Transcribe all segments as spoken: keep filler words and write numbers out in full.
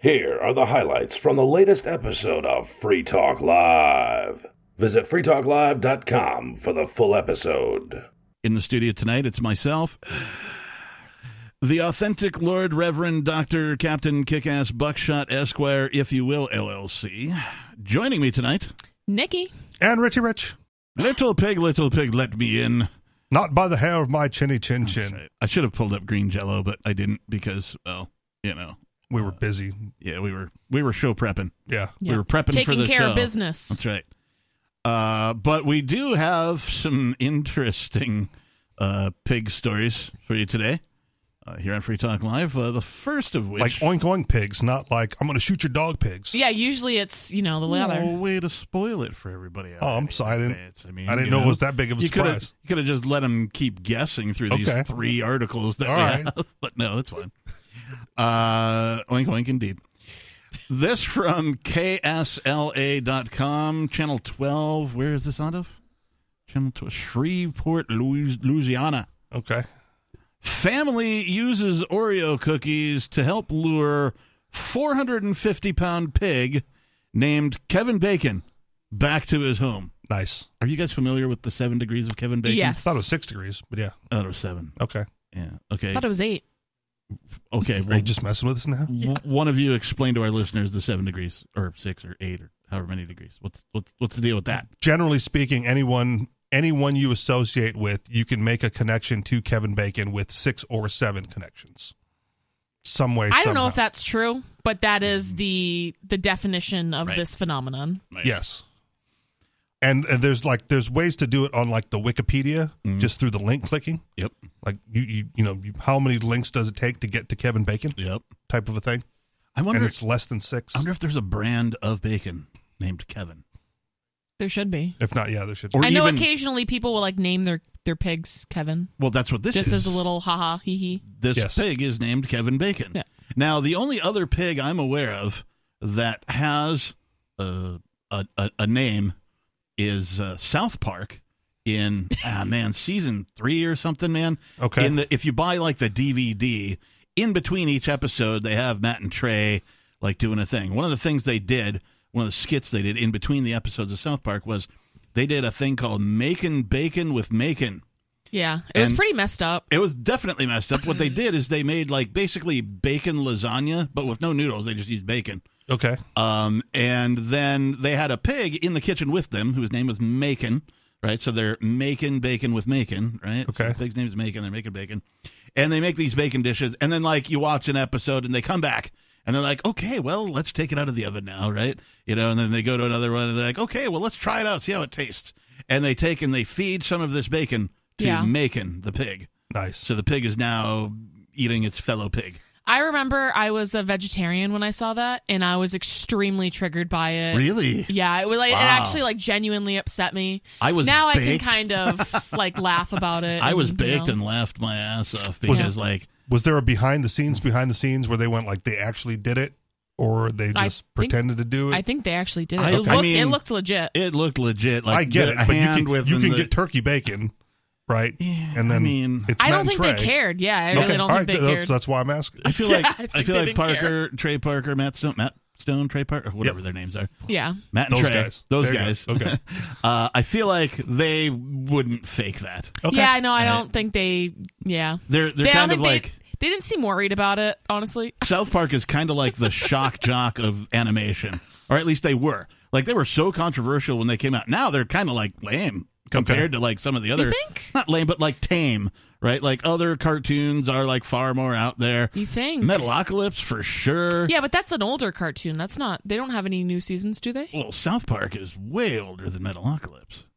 Here are the highlights from the latest episode of Free Talk Live. Visit free talk live dot com for the full episode. In the studio tonight, it's myself, the authentic Lord Reverend Doctor Captain Kick-Ass Buckshot Esquire, if you will, L L C. Joining me tonight, Nikki. And Richie Rich. Little pig, little pig, let me in. Not by the hair of my chinny chin That's chin. right. I should have pulled up green jello, but I didn't because, well, you know. We were busy. Yeah, we were we were show prepping. Yeah. Yeah. We were prepping Taking for the care show. of business. That's right. Uh, but we do have some interesting uh, pig stories for you today uh, here on Free Talk Live. Uh, the first of which... Like oink oink pigs, not like, I'm going to shoot your dog pigs. Yeah, usually it's, you know, the leather. No way to spoil it for everybody. Oh, I'm sorry. I didn't, It's- I, mean, I didn't you know, it was that big of a You could have surprise. you could have just let them keep guessing through these Okay. three articles that All we right. have. But no, it's fine. Uh, oink oink indeed. This from K S L A dot com, Channel twelve. Where is this out of? Channel twelve, Shreveport, Louis- Louisiana. Okay. Family uses Oreo cookies to help lure four hundred fifty pound pig named Kevin Bacon back to his home. Nice. Are you guys familiar with the seven degrees of Kevin Bacon? Yes. I thought it was six degrees, but yeah. I thought it was seven. Okay. Yeah. Okay. I thought it was eight. Okay. Are Well, you just messing with us now? w- one of you explain to our listeners the seven degrees, or six, or eight, or however many degrees. What's what's what's the deal with that? Generally speaking, anyone anyone you associate with, you can make a connection to Kevin Bacon with six or seven connections. Some way, I don't know somehow. if that's true, but that is the the definition of Right. this phenomenon. Right. Yes. And, and there's like there's ways to do it on like the Wikipedia Mhm. just through the link clicking. Yep. Like you you, you know you, how many links does it take to get to Kevin Bacon Yep. type of a thing, I wonder. and it's less than six. I wonder if there's a brand of bacon named Kevin. There should be. If not, yeah, there should. Or I know even- occasionally people will like name their, their pigs Kevin. Well, that's what this Just is. as a little haha hee hee. This Yes. pig is named Kevin Bacon. Yeah. Now, the only other pig I'm aware of that has uh, a, a a name is uh, South Park in ah man season three or something. Man, Okay. In the, if you buy like the D V D, in between each episode, they have Matt and Trey like doing a thing. One of the things they did, one of the skits they did in between the episodes of South Park was they did a thing called Makin' Bacon with Macon. Yeah. It was And- pretty messed up. It was definitely messed up. What they did is they made like basically bacon lasagna, but with no noodles. They just used bacon. Okay. Um, and then they had a pig in the kitchen with them whose name was Macon, right? So they're making bacon with Macon, right? So Okay. the pig's name is Macon. They're making bacon. And they make these bacon dishes. And then like you watch an episode and they come back and they're like, okay, well, let's take it out of the oven now, right? You know, and then they go to another one and they're like, okay, well, let's try it out, see how it tastes. And they take and they feed some of this bacon to Yeah. Macon, the pig. Nice. So the pig is now eating its fellow pig. I remember I was a vegetarian when I saw that, and I was extremely triggered by it. Really? Yeah, it was like Wow. it actually like genuinely upset me. I was now baked. I can kind of like laugh about it. I was and, you baked know. and laughed my ass off Was because, it- like, Was there a behind the scenes, behind the scenes where they went like they actually did it, or they I just think- pretended to do it? I think they actually did it. I- it, I looked, mean- it looked legit. it looked legit. Like, I get the- it, a but you hand can with you can the- get turkey bacon, right? Yeah, and then I mean, it's I Matt don't and think Trey. they cared. Yeah, I Okay, really don't all think right, they that's, cared. that's why I'm asking. I feel Yeah, like I I, think feel they like didn't Parker, Trey Parker, Matt Stone, Matt Stone, Trey Parker, whatever Yep. their names are. Yeah. Matt and Those Trey, guys. those There you go. guys. Okay. uh, I feel like they wouldn't fake that. Okay. Yeah, I know. I Right. don't think they. Yeah. They're they're They- I kind don't of think like. they, they didn't seem worried about it. Honestly. South Park is kind of like the shock jock of animation, or at least they were. Like they were so controversial when they came out. Now they're kind of like lame compared to like some of the other. You think? Not lame, but like tame, right? Like other cartoons are like far more out there. You think? Metalocalypse for sure. Yeah, but that's an older cartoon. That's not. They don't have any new seasons, do they? Well, South Park is way older than Metalocalypse.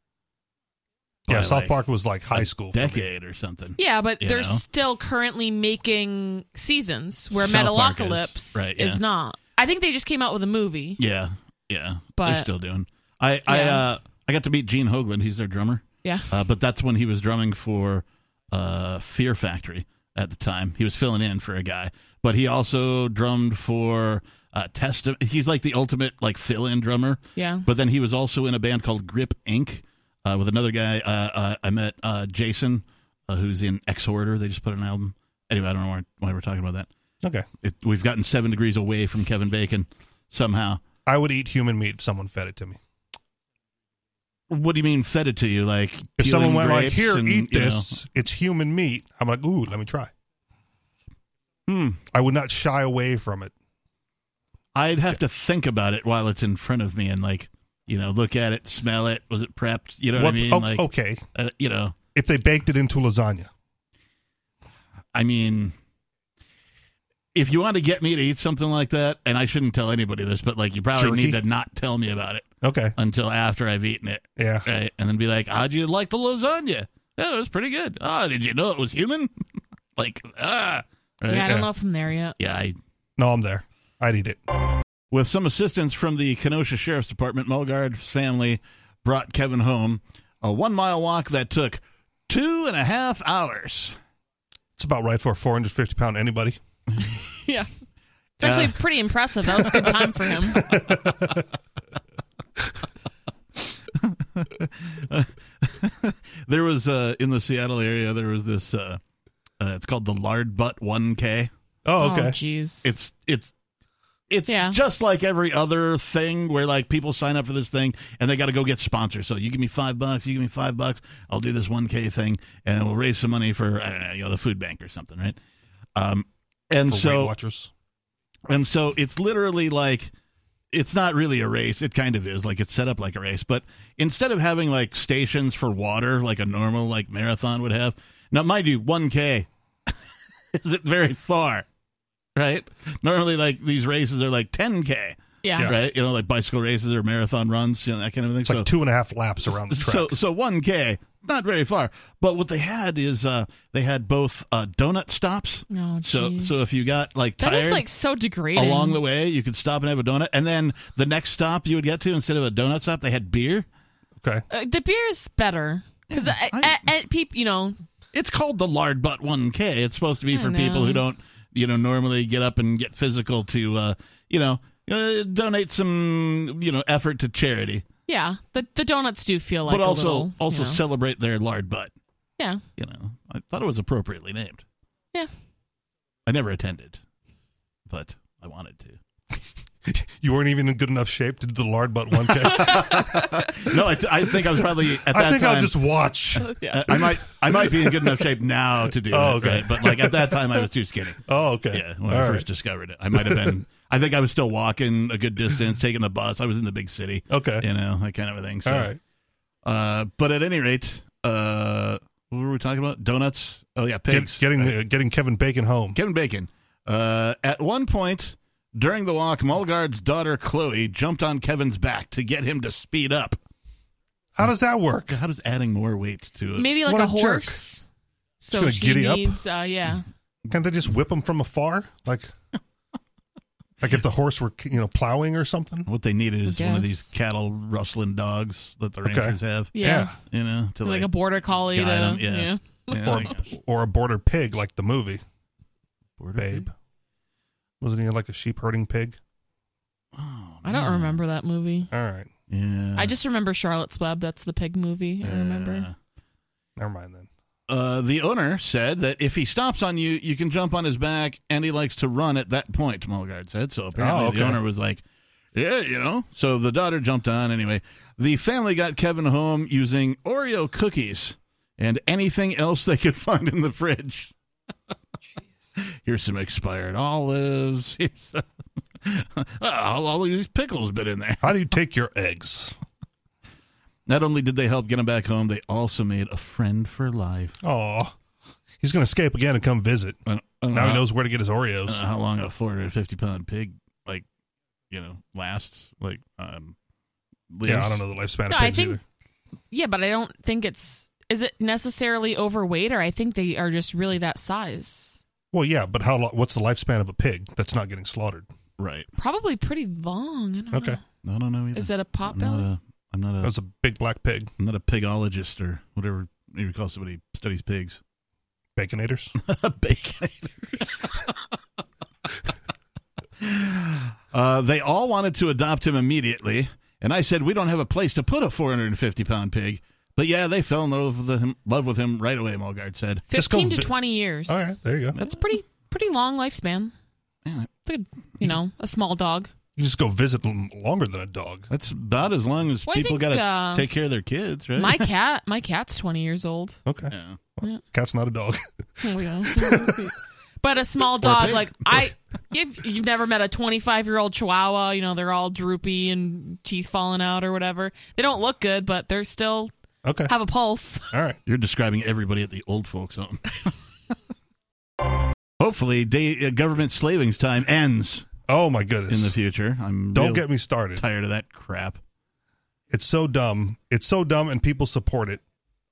Yeah, By, South like, Park was like high a school. for me. decade or something. Yeah, but You they're know? still currently making seasons where South Park is, Metalocalypse right, is yeah. not. I think they just came out with a movie. Yeah, yeah. But- they're still doing. I I Yeah. uh, I got to meet Gene Hoglan. He's their drummer. Yeah. Uh, but that's when he was drumming for uh, Fear Factory at the time. He was filling in for a guy, but he also drummed for uh, Testament. He's like the ultimate like fill-in drummer. Yeah. But then he was also in a band called Grip Incorporated uh, with another guy. Uh, uh, I met uh, Jason, uh, who's in Exhorder. They just put an album. Anyway, I don't know why, why we're talking about that. Okay. It, we've gotten seven degrees away from Kevin Bacon somehow. I would eat human meat if someone fed it to me. What do you mean fed it to you? Like If someone peeling went like, grapes here, and, eat you know- this, it's human meat, I'm like, ooh, let me try. Hmm. I would not shy away from it. I'd have to think about it while it's in front of me and, like, you know, look at it, smell it. Was it prepped? You know what, What- I mean? oh, like, okay. uh, you know, If they baked it into lasagna. I mean, if you want to get me to eat something like that, and I shouldn't tell anybody this, but, like, you probably Jerky? need to not tell me about it Okay. until after I've eaten it. Yeah. Right? And then be like, how'd you like the lasagna? Yeah, it was pretty good. Oh, did you know it was human? like, ah. Right? Yeah, I don't Yeah. know if I'm there yet. Yeah, I No, I'm there. I'd eat it. With some assistance from the Kenosha Sheriff's Department, Mulgard's family brought Kevin home a one-mile walk that took two and a half hours. It's about right for a four hundred fifty pound anybody. Yeah. It's actually Uh, pretty impressive. That was a good time for him. There was, uh, in the Seattle area, there was this, uh, uh, it's called the Lard Butt one K. Oh, Oh, okay. jeez. It's, it's, it's Yeah. just like every other thing where, like, people sign up for this thing and they got to go get sponsors. So you give me five bucks, you give me five bucks, I'll do this one K thing and we'll raise some money for, I don't know, you know, the food bank or something, right? Um, and For so, Weight Watchers. and so it's literally like, it's not really a race. It kind of is. Like, it's set up like a race. But instead of having, like, stations for water like a normal, like, marathon would have, now, mind you, one K isn't very far, right? Normally, like, these races are like ten K, yeah. Yeah. right? You know, like bicycle races or marathon runs, you know, that kind of thing. It's like two and a half laps around the track. So, so one K, not very far. But what they had is uh, they had both uh, donut stops. Oh, So, jeez. so if you got, like, That tired is, like, so degrading. along the way, you could stop and have a donut. And then the next stop you would get to, instead of a donut stop, they had beer. okay. Uh, the beer's better. Because, Yeah, yeah, I- people, you know, It's called the Lard Butt one K. It's supposed to be I for know. people who don't, you know, normally get up and get physical to, uh, you know, uh, donate some, you know, effort to charity, yeah, the the donuts do feel like but a also little, also you know. celebrate their lard butt. Yeah. You know, I thought it was appropriately named. Yeah. I never attended, but I wanted to. You weren't even in good enough shape to do the lard butt one K. No, I, I think I was probably at that I think time. I'll just watch. Yeah. I might I might be in good enough shape now to do Oh, it, okay. right? But like at that time, I was too skinny. Oh, okay. Yeah, when All I right. first discovered it, I might have been. I think I was still walking a good distance, taking the bus. I was in the big city, Okay. you know, that kind of a thing. So, All right. uh, but at any rate, uh, what were we talking about? Donuts. Oh yeah, Get, pigs. getting uh, getting Kevin Bacon home. Kevin Bacon. Uh, at one point during the walk, Mulgard's daughter Chloe jumped on Kevin's back to get him to speed up. How does that work? How does adding more weight to it? Maybe like What a, a jerk. horse. So gonna she giddy up? needs, uh, yeah. Can't they just whip him from afar? Like, like if the horse were, you know, plowing or something? What they needed is one of these Guess. cattle rustling dogs that the Okay. Rangers have. Yeah. You know, to Like, like, a border collie to, guide 'em, yeah. yeah. yeah, Or, like- or a border pig like the movie, Border Babe. pig? Wasn't he like a sheep herding pig? Oh, I don't man. remember that movie. All right. Yeah, I just remember Charlotte's Web. That's the pig movie. I remember. Yeah. Never mind then. Uh, the owner said that if he stops on you, you can jump on his back, and he likes to run at that point, Mulgard said. So apparently Oh, okay. the owner was like, yeah, you know. So the daughter jumped on anyway. The family got Kevin home using Oreo cookies and anything else they could find in the fridge. Here's some expired olives. Here's some... all, all these pickles been in there. How do you take your eggs? Not only did they help get him back home, they also made a friend for life. Oh, he's going to escape again and come visit. I don't- I don't Now know he how- knows where to get his I Oreos. don't know how long a four hundred fifty pound pig, like, you know, lasts. Like, um, lives. Yeah, I don't know the lifespan No, of I pigs think- either. Yeah, but I don't think it's. Is it necessarily overweight, or I think they are just really that size? Well, yeah, but how? lo- What's the lifespan of a pig that's not getting slaughtered? Right. Probably pretty long. I don't Okay, know. I don't know either. Is it a pot I'm not belly? a, I'm not a, that's a big black pig. I'm not a pigologist or whatever you call somebody who studies pigs. Baconators. Baconators. uh, they all wanted to adopt him immediately, and I said, we don't have a place to put a four hundred fifty pound pig. But yeah, they fell in love with him, love with him right away, Mulgard said. Just go Fifteen to vi- twenty years. All right, there you go. That's pretty pretty long lifespan. Yeah, It's a, you know, a small dog. You just go visit them longer than a dog. that's about as long as Well, I people think, got to uh, take care of their kids, right? My cat, my cat's twenty years old. Okay. Yeah. Cat's not a dog. Oh, yeah. But a small a dog, pig. like I, if you've never met a twenty-five-year-old Chihuahua, you know they're all droopy and teeth falling out or whatever. They don't look good, but they're still Okay. have a pulse. All right. You're describing everybody at the old folks' home. Hopefully, day, uh, government slaving's time ends Oh, my goodness. in the future. I'm Don't real get me started. tired of that crap. It's so dumb. It's so dumb, and people support it.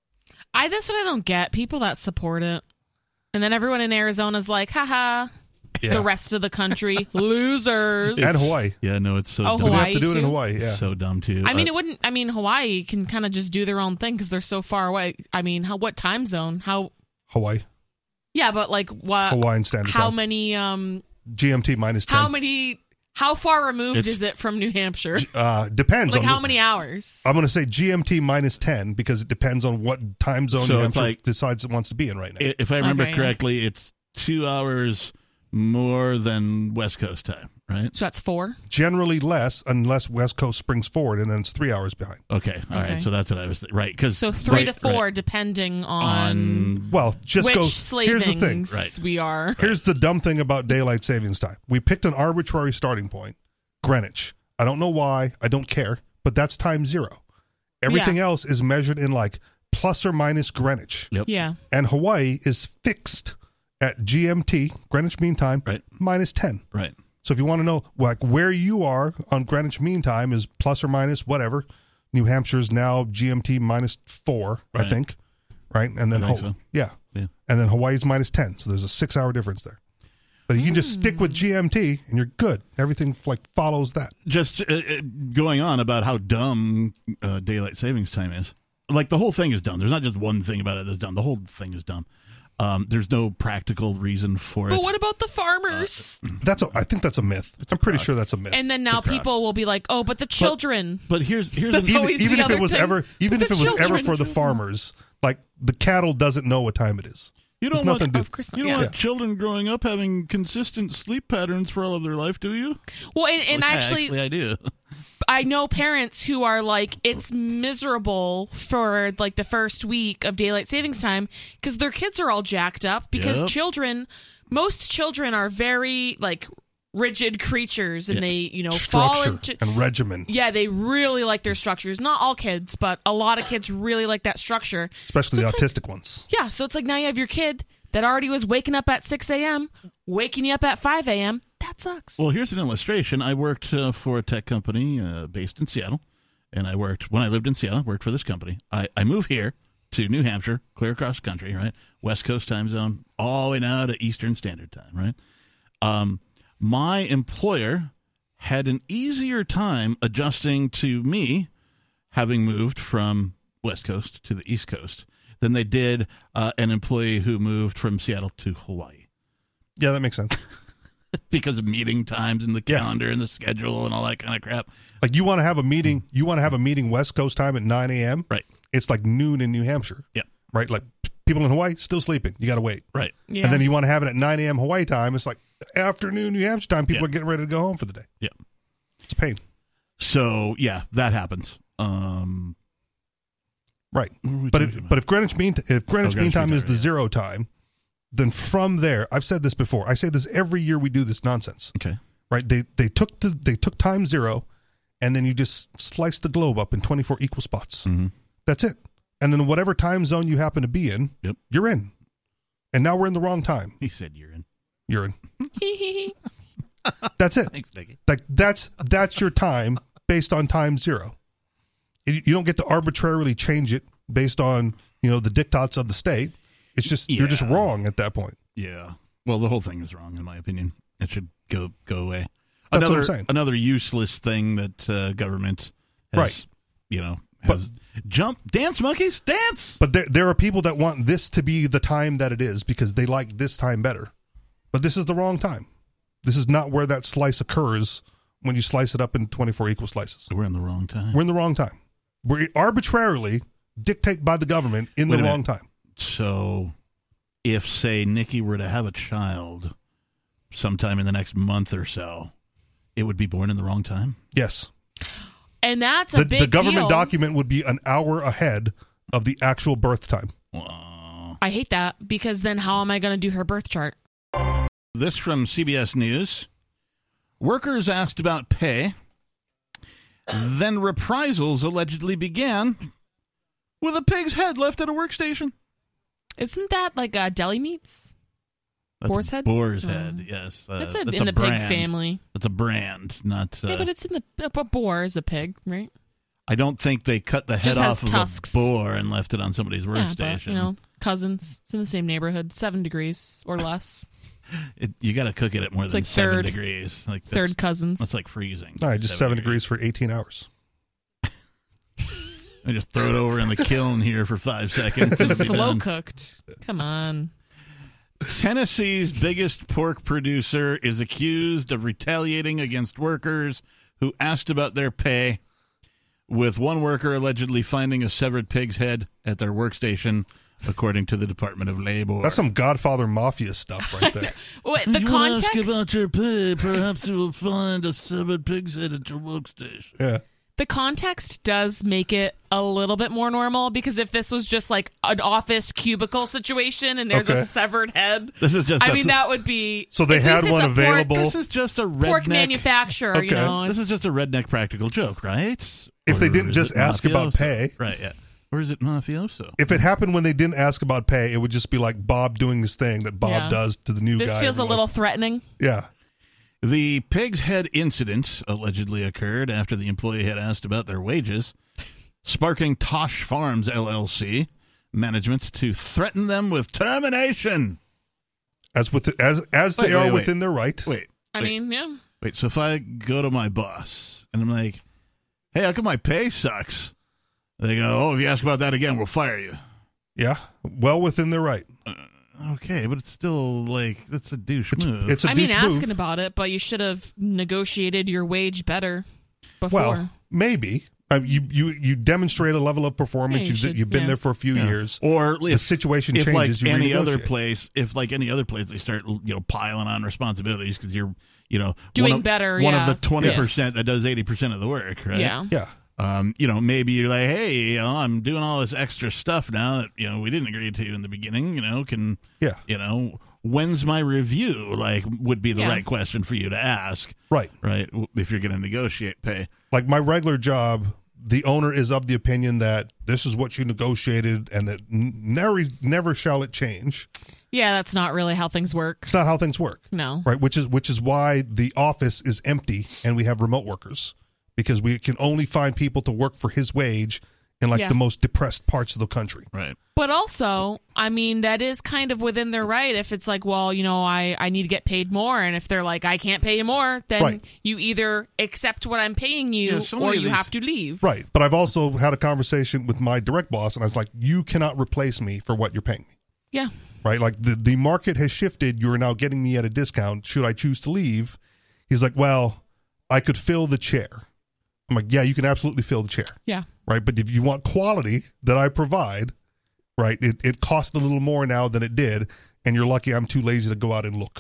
I that's what I don't get. People that support it, and then everyone in Arizona's like, haha. Yeah. The rest of the country, losers. And Hawaii. Yeah, no, it's so Oh, dumb. They have Hawaii to do it in too? Hawaii, yeah. It's so dumb, too. I mean, Uh, it wouldn't. I mean, Hawaii can kind of just do their own thing because they're so far away. I mean, how what time zone? How? Hawaii. Yeah, but like what? Hawaiian Standard How Time. many? Um, G M T minus ten. how many? How far removed It's- is it from New Hampshire? Uh, depends Like on how the- many hours? I'm going to say G M T minus ten because it depends on what time zone So New it's Hampshire like- decides it wants to be in right now. I- If I remember Okay, yeah. correctly, it's two hours more than West Coast time, right? So that's four. Generally less unless West Coast springs forward, and then it's three hours behind. Okay, all right. Okay. So that's what I was th- right because So three right, to four, right. depending on, on Well, just which go. slavings Here's the thing. Right. we are. Here's the dumb thing about daylight savings time. We picked an arbitrary starting point, Greenwich. I don't know why. I don't care. But that's time zero. Everything Yeah. else is measured in like plus or minus Greenwich. Yep. Yeah. And Hawaii is fixed at G M T, Greenwich Mean Time, Right. minus ten. Right. So if you want to know like where you are on Greenwich Mean Time is plus or minus whatever. New Hampshire's now G M T minus four, I Right. think. Right? And then I think Ho- so. yeah. Yeah. And then Hawaii's minus ten. So there's a six hour difference there. But you can just stick with G M T and you're good. Everything like follows that. Just uh, uh, going on about how dumb uh, daylight savings time is. Like the whole thing is dumb. There's not just one thing about it that's dumb. The whole thing is dumb. Um, there's no practical reason for it. But what about the farmers? That's a, I think that's a myth. I'm pretty sure that's a myth. And then now crock. people will be like, oh, but the children. But here's here's That's an, always even even the if it other was thing. ever even But if the it was ever children- for the farmers, like the cattle doesn't know what time it is. you There's don't nothing want to Of course not, you don't yeah. want children growing up having consistent sleep patterns for all of their life, do you? Well, and, and Yeah, actually, I do. I know parents who are like, it's miserable for like the first week of daylight savings time because their kids are all jacked up because Yep. children, most children are very like rigid creatures and Yeah. they, you know, fall Structure into. and regimen, Yeah, they really like their structures. Not all kids, but a lot of kids really like that structure. especially the It's like- autistic ones. Yeah, so it's like now you have your kid that already was waking up at six a.m., waking you up at five a.m. That sucks. Well, here's an illustration. I worked uh, for a tech company uh, based in Seattle, and I worked when I lived in Seattle. Worked for this company. I, I moved here to New Hampshire, clear across the country, right, West Coast time zone, all the way now to Eastern Standard Time, right. Um, my employer had an easier time adjusting to me having moved from West Coast to the East Coast than they did uh, an employee who moved from Seattle to Hawaii. Yeah, that makes sense. Because of meeting times and the Yeah. calendar and the schedule and all that kind of crap. Like you want to have a meeting, you want to have a meeting West Coast time at nine a.m. Right. It's like noon in New Hampshire. Yeah. Right. Like people in Hawaii still sleeping. You got to wait. Right. yeah. And then you want to have it at nine a.m. Hawaii time. It's like afternoon New Hampshire time. People Yeah. are getting ready to go home for the day. Yeah. It's a pain. So, yeah, that happens. Um, Right. what were we But talking if, about? but if Greenwich Mean if Greenwich Oh, Greenwich Mean Time Mean is Time, the yeah. zero time, then from there, I've said this before. I say this every year we do this nonsense. Okay. Right? They they took the they took time zero, and then you just slice the globe up in twenty-four equal spots. Mhm. That's it. And then whatever time zone you happen to be in, Yep. you're in. And now we're in the wrong time. He said you're in. You're in. That's it. Thanks, Nicky. Like that's that's your time based on time zero. You you don't get to arbitrarily change it based on, you know, the diktats of the state. It's just you're just Yeah. wrong at that point. Yeah. Well, the whole thing is wrong, in my opinion. It should go go away. That's what another, I'm saying. Another useless thing that uh, government has, Right. you know, has jump, dance monkeys, dance. But there there are people that want this to be the time that it is because they like this time better. But this is the wrong time. This is not where that slice occurs when you slice it up in twenty-four equal slices. We're in the wrong time. We're in the wrong time. We're arbitrarily dictated by the government in Wait the a wrong minute. time. So, if, say, Nikki were to have a child sometime in the next month or so, it would be born in the wrong time. Yes. And that's a The, big the government deal. document would be an hour ahead of the actual birth time. Wow. I hate that, because then how am I going to do her birth chart? This from C B S News. Workers asked about pay. Then reprisals allegedly began with a pig's head left at a workstation. Isn't that like uh, deli meats? That's Boar's head? Boar's Oh. head, yes. Uh, That's, a, that's in a the pig brand. family. That's a brand, not... Uh, Yeah, but it's in the... A boar is a pig, right? I don't think they cut the head Just has off of tusks. a boar and left it on somebody's Yeah, workstation. but, you know, cousins. It's in the same neighborhood. Seven degrees or less. It, you got to cook it at more It's than like seven third- degrees. Like that's, Third cousins. That's like freezing. All right, just seven degrees for eighteen hours. I just throw it over in the kiln here for five seconds. and it'll be Slow done. cooked. Come on. Tennessee's biggest pork producer is accused of retaliating against workers who asked about their pay, with one worker allegedly finding a severed pig's head at their workstation, according to the Department of Labor. That's some Godfather Mafia stuff right there. Wait, the you context. ask about your pay, perhaps you will find a severed pig's head at your workstation. Yeah. The context does make it a little bit more normal, because if this was just like an office cubicle situation and there's Okay. a severed head, This is just I a- mean, that would be. So they at had least it's one a pork- available. This is just a redneck. Pork manufacturer, Okay. you know. This is it's- just a redneck practical joke, right? If they Or didn't is just it ask about mafioso? pay. Right, yeah. Or is it mafioso? If it happened when they didn't ask about pay, it would just be like Bob doing this thing that Bob Yeah. does to the new This guy. feels a every little once- threatening. Yeah. The pig's head incident allegedly occurred after the employee had asked about their wages, sparking Tosh Farms L L C management to threaten them with termination. As with the, as as Wait, they are wait, wait. within their right. Wait, I wait, mean, yeah. wait. So if I go to my boss and I'm like, "Hey, how come my pay sucks?" They go, "Oh, if you ask about that again, we'll fire you." Yeah. Well within their right. Okay, but it's still like that's a douche It's move. it's a I mean, douche asking move. about it, but you should have negotiated your wage better before. Well, maybe. Uh, you, you you demonstrate a level of performance. Yeah, you you've, should, you've been yeah. there for a few Yeah. years. Or The if situation if changes. like you any other renegotiate. place, if like any other place, they start you know piling on responsibilities because you're you know Doing one of, better, One yeah. of the twenty percent that does eighty percent of the work, right? Yeah. Yeah. Um, you know, maybe you're like, hey, you know, I'm doing all this extra stuff now that you know we didn't agree to in the beginning. You know, can Yeah. you know when's my review? Like, would be the Yeah. right question for you to ask, Right. right? If you're going to negotiate pay. Like my regular job, the owner is of the opinion that this is what you negotiated and that n- never never shall it change. Yeah, that's not really how things work. It's not how things work. No. Right, which is which is why the office is empty and we have remote workers, because we can only find people to work for his wage in like Yeah. the most depressed parts of the country. Right. But also, I mean, that is kind of within their right. If it's like, well, you know, I, I need to get paid more. And if they're like, I can't pay you more, then Right. you either accept what I'm paying you Yeah, so or many of you these- have to leave. Right, but I've also had a conversation with my direct boss, and I was like, "You cannot replace me for what you're paying me." Yeah. Right, like the the market has shifted. You're now getting me at a discount. Should I choose to leave? He's like, "Well, I could fill the chair." I'm like, "Yeah, you can absolutely fill the chair." Yeah. Right, but if you want quality that I provide, right, it it costs a little more now than it did, and you're lucky I'm too lazy to go out and look.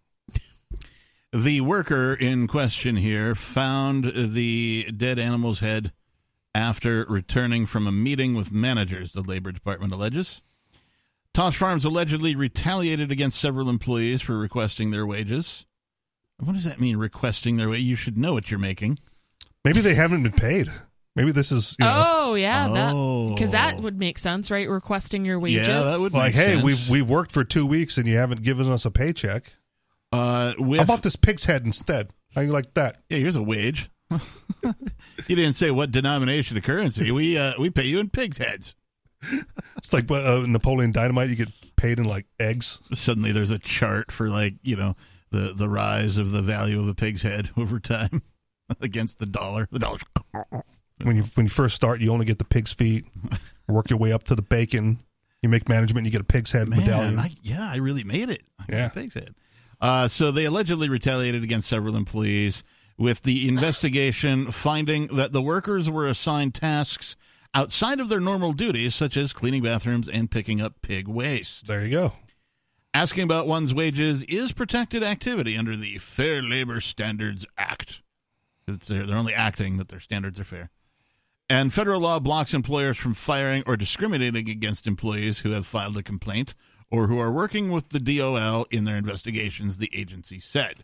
The worker in question here found the dead animal's head after returning from a meeting with managers, the Labor Department alleges. Tosh Farms allegedly retaliated against several employees for requesting their wages. What does that mean, requesting their wage? You should know what you're making. Maybe they haven't been paid. Maybe this is, you know, Oh, yeah. that Oh. Because that would make sense, right? Requesting your wages. Yeah, that would like, make hey, sense. we've we've worked for two weeks and you haven't given us a paycheck. Uh, with, How about this pig's head instead? How you like that? Yeah, here's a wage. You didn't say what denomination of currency. We uh, we pay you in pigs' heads. It's like uh, Napoleon Dynamite. You get paid in like eggs. Suddenly there's a chart for like, you know, the, the rise of the value of a pig's head over time against the dollar. The dollar. When you when you first start, you only get the pig's feet. Work your way up to the bacon. You make management. You get a pig's head medallion. Man, I, yeah, I really made it. I got Yeah. a pig's head. Uh, so they allegedly retaliated against several employees, with the investigation finding that the workers were assigned tasks outside of their normal duties, such as cleaning bathrooms and picking up pig waste. There you go. Asking about one's wages is protected activity under the Fair Labor Standards Act. It's, they're, they're only acting that their standards are fair. And federal law blocks employers from firing or discriminating against employees who have filed a complaint or who are working with the D O L in their investigations, the agency said.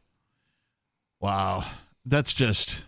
Wow. That's just...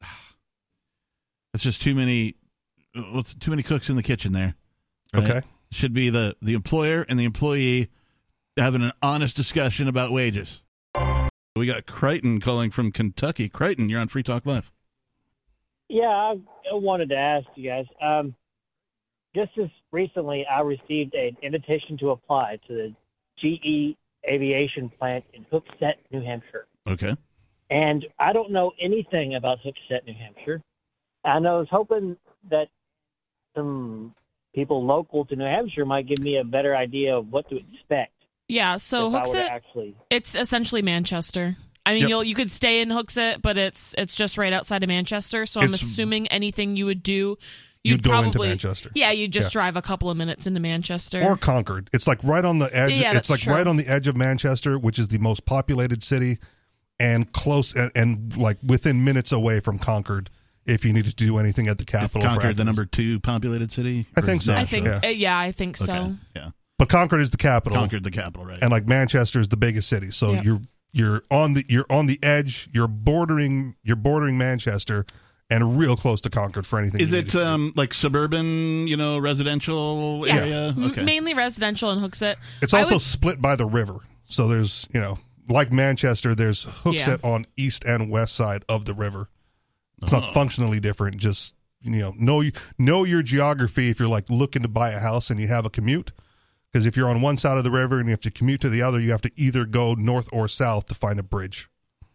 That's just too many... What's too many cooks in the kitchen there. Right? Okay. Should be the, the employer and the employee having an honest discussion about wages. We got Crichton calling from Kentucky. Crichton, you're on Free Talk Live. Yeah, I, I wanted to ask you guys. Um, just as recently, I received an invitation to apply to the G E Aviation plant in Hooksett, New Hampshire. Okay. And I don't know anything about Hooksett, New Hampshire. And I was hoping that some people local to New Hampshire might give me a better idea of what to expect. Yeah, so if I were to Hooksett, actually... it's essentially Manchester. I mean, Yep. you'll you could stay in Hooksett, but it's it's just right outside of Manchester. So I'm It's- assuming anything you would do, You'd you'd, go probably into Manchester. Yeah, you'd just Yeah. drive a couple of minutes into Manchester. Or Concord. It's like right on the edge. Yeah, it's that's like true. right on the edge of Manchester, which is the most populated city, and close and, and like within minutes away from Concord. If you needed to do anything at the Is capital, for Concord the activities. number two populated city? I Or think is so. that I think, Yeah. uh, yeah, I think so. Okay. Yeah. But Concord is the capital, Concord, the capital, right? and like Manchester is the biggest city. So Yep. you're you're on the you're on the edge. You're bordering you're bordering Manchester, and real close to Concord for anything. Is you it needed to do. um, like suburban, you know, residential Yeah. area? M- Okay. Mainly residential in Hooksett. It's I also would- split by the river. So there's you know like Manchester, there's Hooksett on east and west side of the river. It's not Oh. functionally different. Just you know know know your geography if you're like looking to buy a house and you have a commute. Because if you're on one side of the river and you have to commute to the other, you have to either go north or south to find a bridge.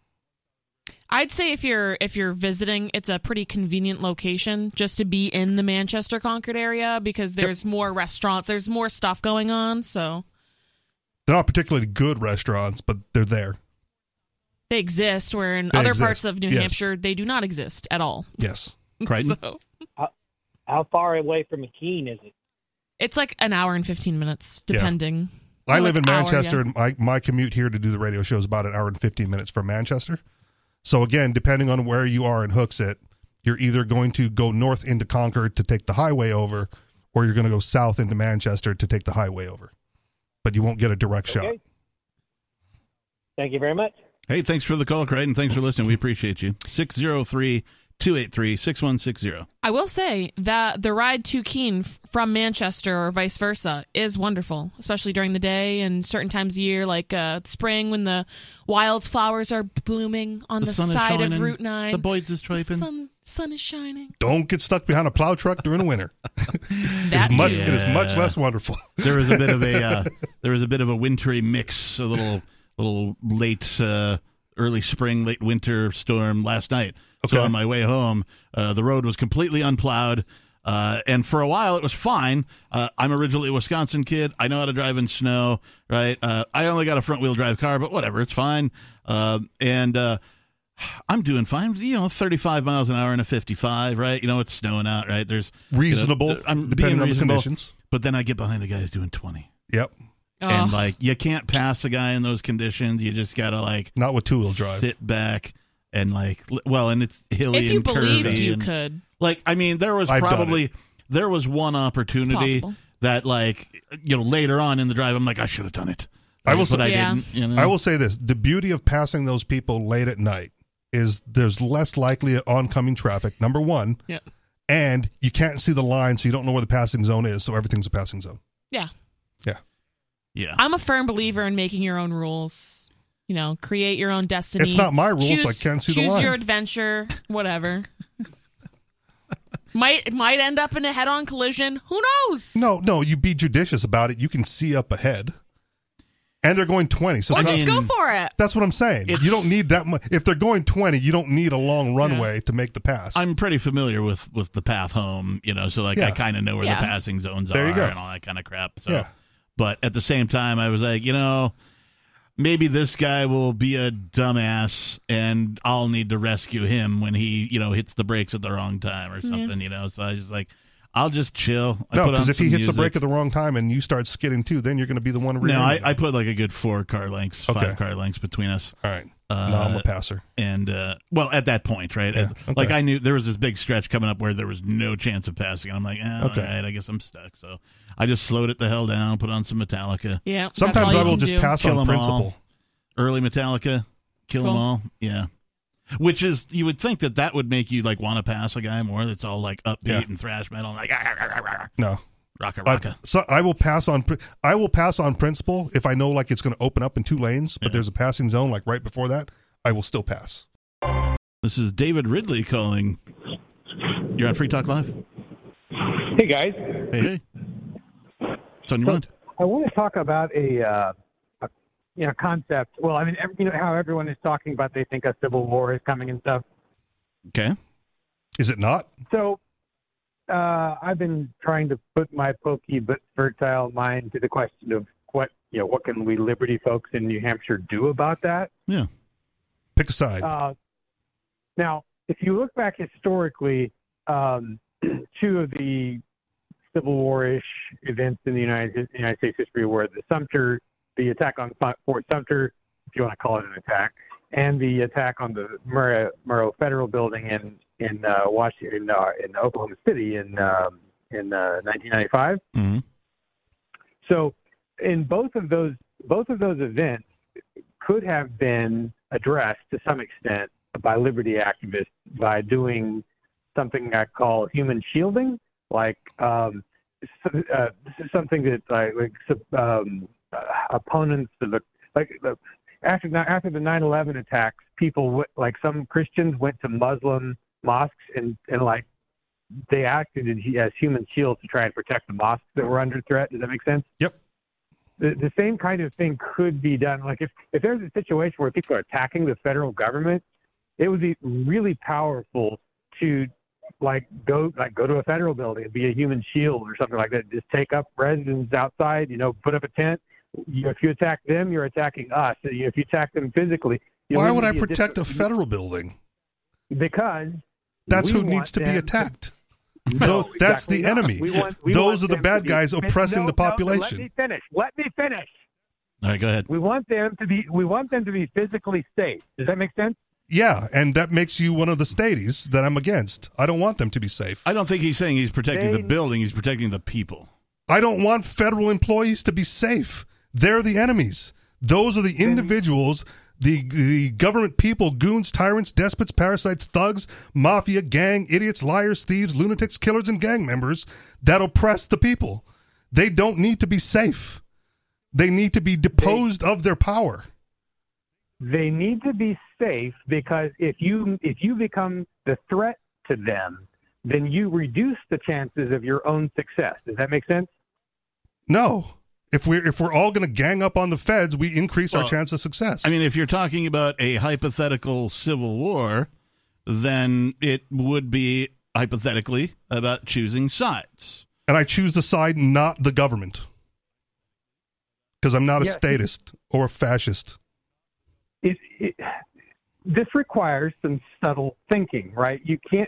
I'd say if you're if you're visiting, it's a pretty convenient location just to be in the Manchester Concord area because there's more restaurants, there's more stuff going on. So They're not particularly good restaurants, but they're there. they exist. Where in They other exist. parts of New Yes. Hampshire, they do not exist at all. Yes. Crichton? So How far away from McKean is it? it's like an hour and fifteen minutes, Yeah. depending. I Or live like in hour, Manchester, yeah. and my, my commute here to do the radio show is about an hour and fifteen minutes from Manchester. So again, depending on where you are in Hooksett, you're either going to go north into Concord to take the highway over, or you're going to go south into Manchester to take the highway over. But you won't get a direct shot. Okay. Thank you very much. Hey, thanks for the call, Crichton. Thanks for listening. We appreciate you. six oh three, two eight three, six one six zero. I will say that the ride to Keene f- from Manchester or vice versa is wonderful, especially during the day and certain times of year, like uh, spring when the wildflowers are blooming on the, sun is side shining. of Route nine. The boys is The striping. sun, sun is shining. Don't get stuck behind a plow truck during the winter. That Much, too. It is much less wonderful. There was a bit of a uh, there was a bit of a wintry mix, a little little late uh, early spring, late winter storm last night. Okay. So on my way home, uh, the road was completely unplowed. Uh, and for a while, it was fine. Uh, I'm originally a Wisconsin kid. I know how to drive in snow, right? Uh, I only got a front-wheel drive car, but whatever, it's fine. Uh, and uh, I'm doing fine. You know, thirty-five miles an hour in a fifty-five, right? You know, it's snowing out, right? There's Reasonable, you know, I'm depending being on the reasonable, conditions. But then I get behind a guy who's doing twenty. Yep. And, Oh. like, you can't pass a guy in those conditions. You just got to, like, Not with two-wheel drive. sit back and, like, li- well, and it's hilly If you and believed curvy you and- could. Like, I mean, there was I've done probably there was one opportunity possible. that, like, you know, later on in the drive, I'm like, I should have done it. I will but say- I Yeah. didn't. You know? I will say this: the beauty of passing those people late at night is there's less likely oncoming traffic. Number one, Yeah. and you can't see the line, so you don't know where the passing zone is. So everything's a passing zone. Yeah. Yeah. Yeah. I'm a firm believer in making your own rules. You know, create your own destiny. It's not my rules, Choose, so I can't see the choose line. your adventure, whatever. might might end up in a head-on collision. Who knows? No, no, you be judicious about it. You can see up ahead, and they're going twenty. So Or it's not- just go for it. that's what I'm saying. It's- You don't need that much. If they're going twenty, you don't need a long runway to make the pass. I'm pretty familiar with, with the path home, you know, so, like, I Yeah. kind of know where Yeah. the passing zones There are you go. and all that kind of crap. So, Yeah. But at the same time, I was like, you know, maybe this guy will be a dumbass and I'll need to rescue him when he, you know, hits the brakes at the wrong time or something, you know. So I was just like, I'll just chill. I No, put on because if he some hits the music. brake at the wrong time and you start skidding too, then you're going to be the one. No, I, rear-ending I him. put like a good four car lengths, Okay. five car lengths between us. All right. Uh, no, I'm a passer. And, uh, well, at that point, right? Yeah, okay. Like, I knew there was this big stretch coming up where there was no chance of passing. And I'm like, eh, Okay. all right, I guess I'm stuck. So I just slowed it the hell down, put on some Metallica. Yeah. that's Sometimes all you I will can just do. pass Kill on 'em all. principle. Early Metallica, kill them Cool. all. Yeah. Which is, you would think that that would make you, like, want to pass a guy more that's all, like, upbeat Yeah. and thrash metal. Like, ah, ah, ah, ah, ah. No. Rocka, I, rocka. so I will pass on. pr- I will pass on principle if I know like it's going to open up in two lanes, but Yeah. there's a passing zone like right before that. I will still pass. This is David Ridley calling. You're on Free Talk Live. Hey guys, Hey, hey. What's on your mind? I want to talk about a, uh, a you know concept. Well, I mean, every, you know how everyone is talking about they think a civil war is coming and stuff. Okay. Is it not? So uh, I've been trying to put my pokey but fertile mind to the question of what you know what can we Liberty folks in New Hampshire do about that? Yeah. Pick a side. Uh, now, if you look back historically, um, two of the Civil War-ish events in the United, United States history were the Sumter, the attack on Fort Sumter, if you want to call it an attack, and the attack on the Murrah, Murrah Federal Building in in uh, Washington, uh, in Oklahoma City in um, in uh, nineteen ninety-five. Mm-hmm. So, in both of those both of those events could have been addressed to some extent by liberty activists by doing something I call human shielding, like um, uh, this is something that like, like um, uh, opponents of the like the, after after the nine eleven attacks, people w- like some Christians went to Muslim mosques and and like they acted as human shields to try and protect the mosques that were under threat. Does that make sense? Yep. The, the same kind of thing could be done. Like if, if there's a situation where people are attacking the federal government, it would be really powerful to like go like go to a federal building and be a human shield or something like that. Just take up residence outside, you know, put up a tent. You, if you attack them, you're attacking us. If you attack them physically, you Why know, would I be a protect a different- federal building? Because That's we who want needs to be them attacked. No, Tho- that's exactly the not. enemy. We want- we Those want are the them to bad be- guys oppressing no, the no, population. let me finish. Let me finish. All right, go ahead. We want them to be. We want them to be physically safe. Does that make sense? Yeah, and that makes you one of the staties that I'm against. I don't want them to be safe. I don't think he's saying he's protecting They- the building. He's protecting the people. I don't want federal employees to be safe. They're the enemies. Those are the individuals, the the government people, goons, tyrants, despots, parasites, thugs, mafia, gang, idiots, liars, thieves, lunatics, killers, and gang members that oppress the people. They don't need to be safe. They need to be deposed of their power. They need to be safe because if you if you become the threat to them, then you reduce the chances of your own success. Does that make sense? No. If we're if we're all going to gang up on the feds, we increase Well, our chance of success. I mean, if you're talking about a hypothetical civil war, then it would be hypothetically about choosing sides. and I choose the side, not the government, because I'm not a Yeah. statist or a fascist. It, it, this requires some subtle thinking, right? You can't.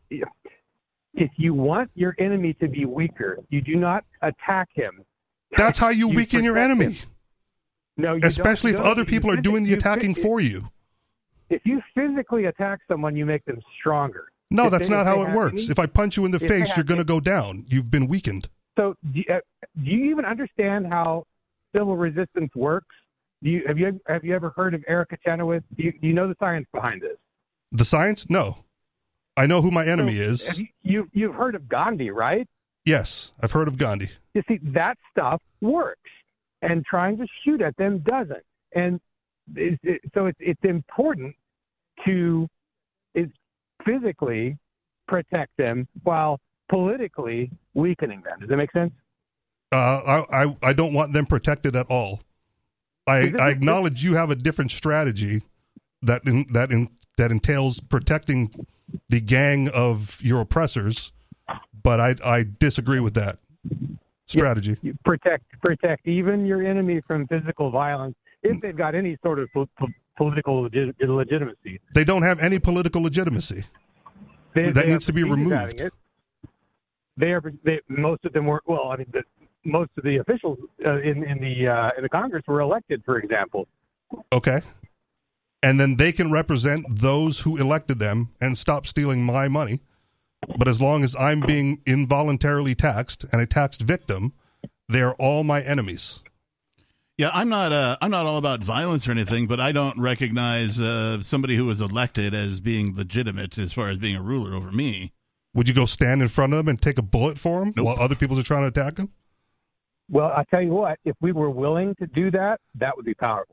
If you want your enemy to be weaker, you do not attack him. That's how you, You weaken your protect enemy, him. No, you especially don't, if you other don't. people You are doing the you attacking phys- for you. If you physically attack someone, you make them stronger. No, If that's they- not if how they it have works. any- If I punch you in the if they face, have you're going to any- go down. You've been weakened. So, do you, uh, do you even understand how civil resistance works? Do you have you have you ever heard of Erica Chenoweth? Do you, do you know the science behind this? The science? No. I know who my enemy So, is. have you, you you've heard of Gandhi, right? Yes, I've heard of Gandhi. You see, that stuff works, and trying to shoot at them doesn't. And it, it, so it's it's important to is physically protect them while politically weakening them. Does that make sense? Uh, I, I I don't want them protected at all. I, Is it- I acknowledge you have a different strategy that in, that in, that entails protecting the gang of your oppressors, but I I disagree with that strategy. You protect protect even your enemy from physical violence if they've got any sort of po- po- political legit- legitimacy. They don't have any political legitimacy. They, That they needs are to be perceived as removed. having it. they are they, most of them were well. I mean, the, most of the officials uh, in in the uh, in the Congress were elected, for example. Okay. And then they can represent those who elected them and stop stealing my money. But as long as I'm being involuntarily taxed and a taxed victim, they're all my enemies. Yeah, I'm not. Uh, I'm not all about violence or anything, but I don't recognize uh, somebody who was elected as being legitimate as far as being a ruler over me. Would you go stand in front of them and take a bullet for them Nope. while other people are trying to attack them? Well, I tell you what, if we were willing to do that, that would be powerful.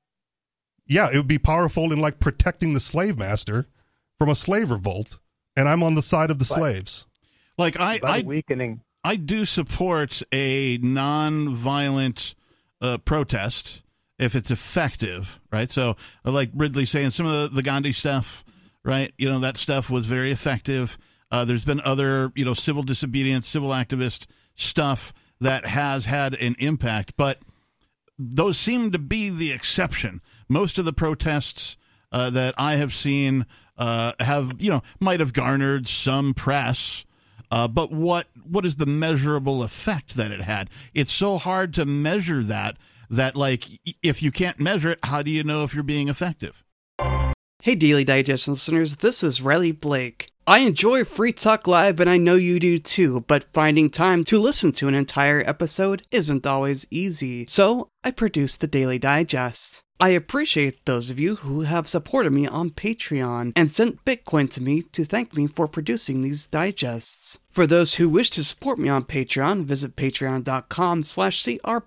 Yeah, it would be powerful in like protecting the slave master from a slave revolt, and I'm on the side of the But- slaves. Like I, By I, weakening. I do support a non-violent uh, protest if it's effective, right? So, uh, like Ridley saying, some of the, the Gandhi stuff, right? You know, that stuff was very effective. Uh, there's been other, you know, civil disobedience, civil activist stuff that has had an impact, but those seem to be the exception. Most of the protests uh, that I have seen uh, have, you know, might have garnered some press. Uh, but what what is the measurable effect that it had? It's so hard to measure that, that, like, if you can't measure it, how do you know if you're being effective? Hey, Daily Digest listeners, this is Riley Blake. I enjoy Free Talk Live, and I know you do too, but finding time to listen to an entire episode isn't always easy. So, I produce the Daily Digest. I appreciate those of you who have supported me on Patreon and sent Bitcoin to me to thank me for producing these digests. For those who wish to support me on Patreon, visit patreon.com slash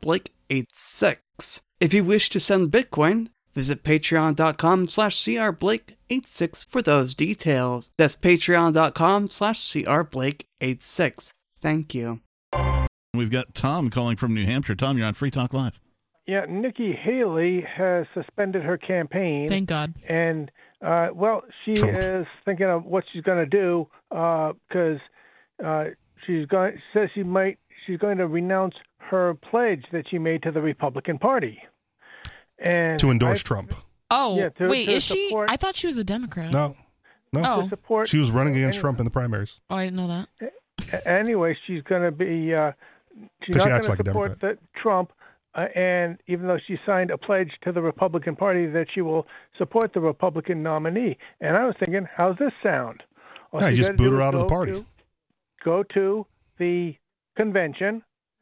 crblake86. If you wish to send Bitcoin, visit patreon.com slash crblake86 for those details. That's patreon.com slash crblake86. Thank you. We've got Tom calling from New Hampshire. Tom, you're on Free Talk Live. Yeah, Nikki Haley has suspended her campaign. Thank God. And, uh, well, she Trump. is thinking of what she's going to do because uh, uh, she's going. says she might. She's going to renounce her pledge that she made to the Republican Party. And To endorse I- Trump. Oh, Yeah, to- wait, to is she? support- I thought she was a Democrat. No, no. Oh. to support. She was running against Anyway. Trump in the primaries. Oh, I didn't know that. A- Anyway, she's going to be. Uh, she's 'Cause not she acts going to like a support Democrat. the Trump. Uh, and even though she signed a pledge to the Republican Party that she will support the Republican nominee, and I was thinking, how's this sound? All Yeah, you she just gotta do boot her is out of the go party. to- go to the convention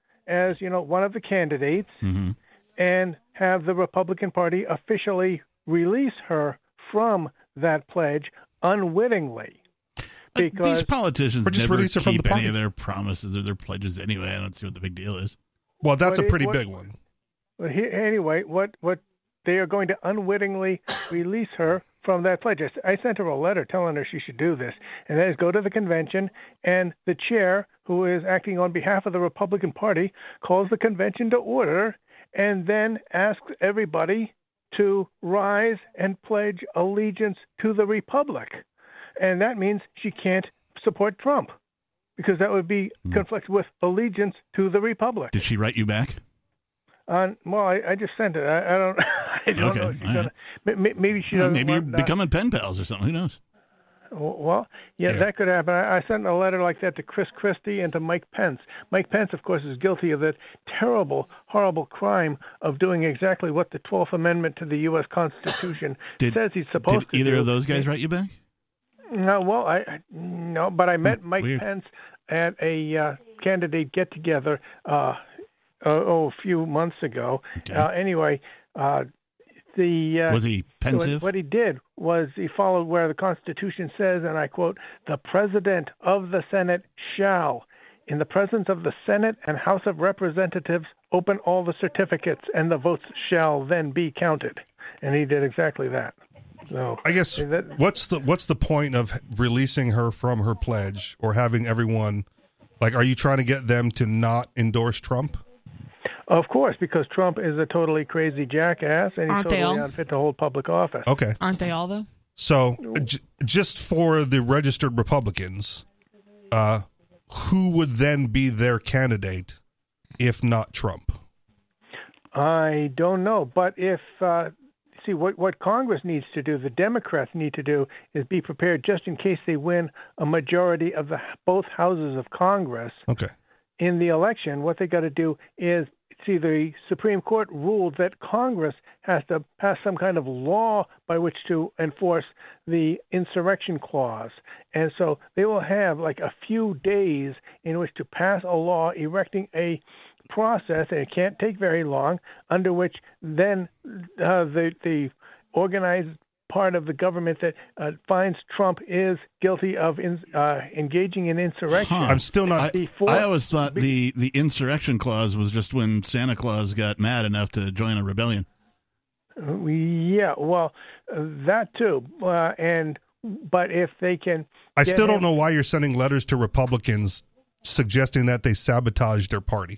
as you know one of the candidates, Mm-hmm. and have the Republican Party officially release her from that pledge unwittingly. Like, Because these politicians Or just never release her from keep the any party. of their promises or their pledges anyway. I don't see what the big deal is. Well, that's What a it- pretty what- big one. Well, he, anyway, what what they are going to unwittingly release her from that pledge. I s- I sent her a letter telling her she should do this, and that is go to the convention, and the chair, who is acting on behalf of the Republican Party, calls the convention to order, and then asks everybody to rise and pledge allegiance to the Republic, and that means she can't support Trump, because that would be Hmm. conflict with allegiance to the Republic. Did she write you back? Uh, well, I, I just sent it. I, I don't. I don't Okay, know. If she's all gonna, m- m- maybe she Well, doesn't. maybe you're want, uh, becoming pen pals or something. Who knows? Well, yeah, Yeah. that could happen. I, I sent a letter like that to Chris Christie and to Mike Pence. Mike Pence, of course, is guilty of that terrible, horrible crime of doing exactly what the twelfth Amendment to the U S Constitution Did- says he's supposed Did to either do. of those guys write you back? No, well, I I- no, but I met Mike weird. Pence at a uh, candidate get together uh, oh, a few months ago. Okay. Uh, anyway, uh, the uh, Was he pensive? What, what he did was he followed where the Constitution says, and I quote, "The President of the Senate shall, in the presence of the Senate and House of Representatives, open all the certificates, and the votes shall then be counted." And he did exactly that. So I guess that- what's the what's the point of releasing her from her pledge or having everyone like? Are you trying to get them to not endorse Trump? Of course, because Trump is a totally crazy jackass, and he's Aren't they totally all? unfit to hold public office. Okay, Aren't they all though? so j- just for the registered Republicans, uh, who would then be their candidate if not Trump? I don't know, but if uh, see what what Congress needs to do, the Democrats need to do, is be prepared just in case they win a majority of the both houses of Congress Okay. in the election. What they got to do is see the Supreme Court ruled that Congress has to pass some kind of law by which to enforce the insurrection clause. And so they will have like a few days in which to pass a law erecting a process, and it can't take very long, under which then uh, the the organized part of the government that uh, finds Trump is guilty of in, uh, engaging in insurrection. Huh. I'm still not. I, Before- I always thought the, the insurrection clause was just when Santa Claus got mad enough to join a rebellion. Uh, Yeah, well, uh, that too. Uh, and but if they can, I get still don't him- know why you're sending letters to Republicans suggesting that they sabotage their party.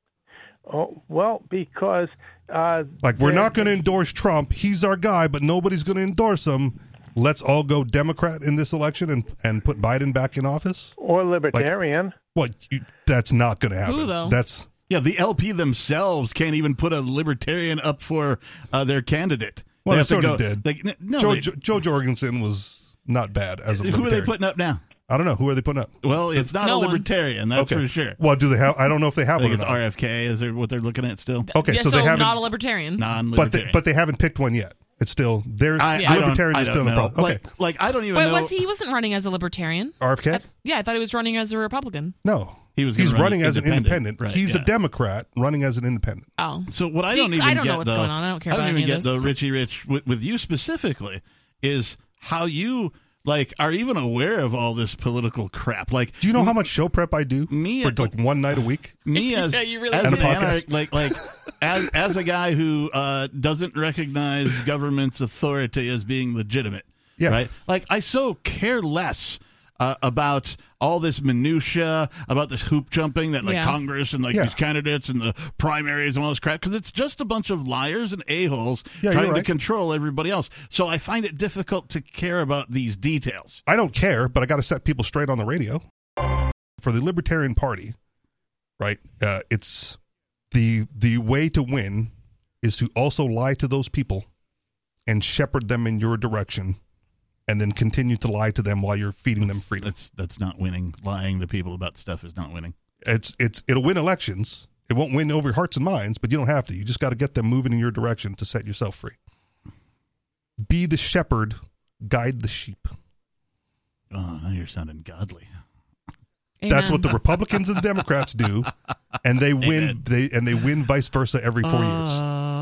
Oh, well, because uh, Like, we're they're- not going to endorse Trump. He's our guy, but nobody's going to endorse him. Let's all go Democrat in this election and, and put Biden back in office? or libertarian. What? You, that's not going to happen. Who, though? That's Yeah, the L P themselves can't even put a libertarian up for uh, their candidate. Well, They they have to sort of go- did. They, no, Joe, they- Jo- Joe Jorgensen was not bad as a who are they libertarian. putting up now? I don't know. Who are they putting up? Well, it's not No a one. libertarian, that's Okay. for sure. Well, do they have? I don't know if they I have think one it's or not. R F K. Is there what they're looking at still? Okay, yeah, so so, they haven't. not a libertarian. but Non-libertarian. they, but they haven't picked one yet. It's still they're I, Yeah. I don't- libertarians I are still in don't the know. process. Okay, Like, like I don't even But know. was he, he wasn't running as a libertarian. R F K? Yeah, I thought he was running as a Republican. No, He was gonna he's run running as an independent. independent. Right, He's yeah. a Democrat running as an independent. Oh. So what I See, don't even I don't get know what's though, going on. I don't care I don't about even any get of though, this. Richie Rich, with, with you specifically, is how you like are even aware of all this political crap. Like, Do you know how much show prep I do Me for at- like one night a week? me as, Yeah, you really as do. an And a anarch, podcast. like like as as a guy who uh, doesn't recognize government's authority as being legitimate. Yeah. Right. Like I so care less. Uh, about all this minutia, about this hoop jumping that like Yeah. Congress and like Yeah. these candidates and the primaries and all this crap, because it's just a bunch of liars and a-holes Yeah, trying you're to right. control everybody else. So I find it difficult to care about these details. I don't care, but I got to set people straight on the radio. For the Libertarian Party, right? Uh, it's the the way to win is to also lie to those people and shepherd them in your direction, and then continue to lie to them while you're feeding them freedom. That's that's not winning. Lying to people about stuff is not winning. It's it's it'll win elections. It won't win over hearts and minds, but you don't have to. You just got to get them moving in your direction to set yourself free. Be the shepherd, guide the sheep. Oh, now you're sounding godly. That's Amen. what the Republicans and the Democrats do, and they win. Amen. They and they win vice versa every four years.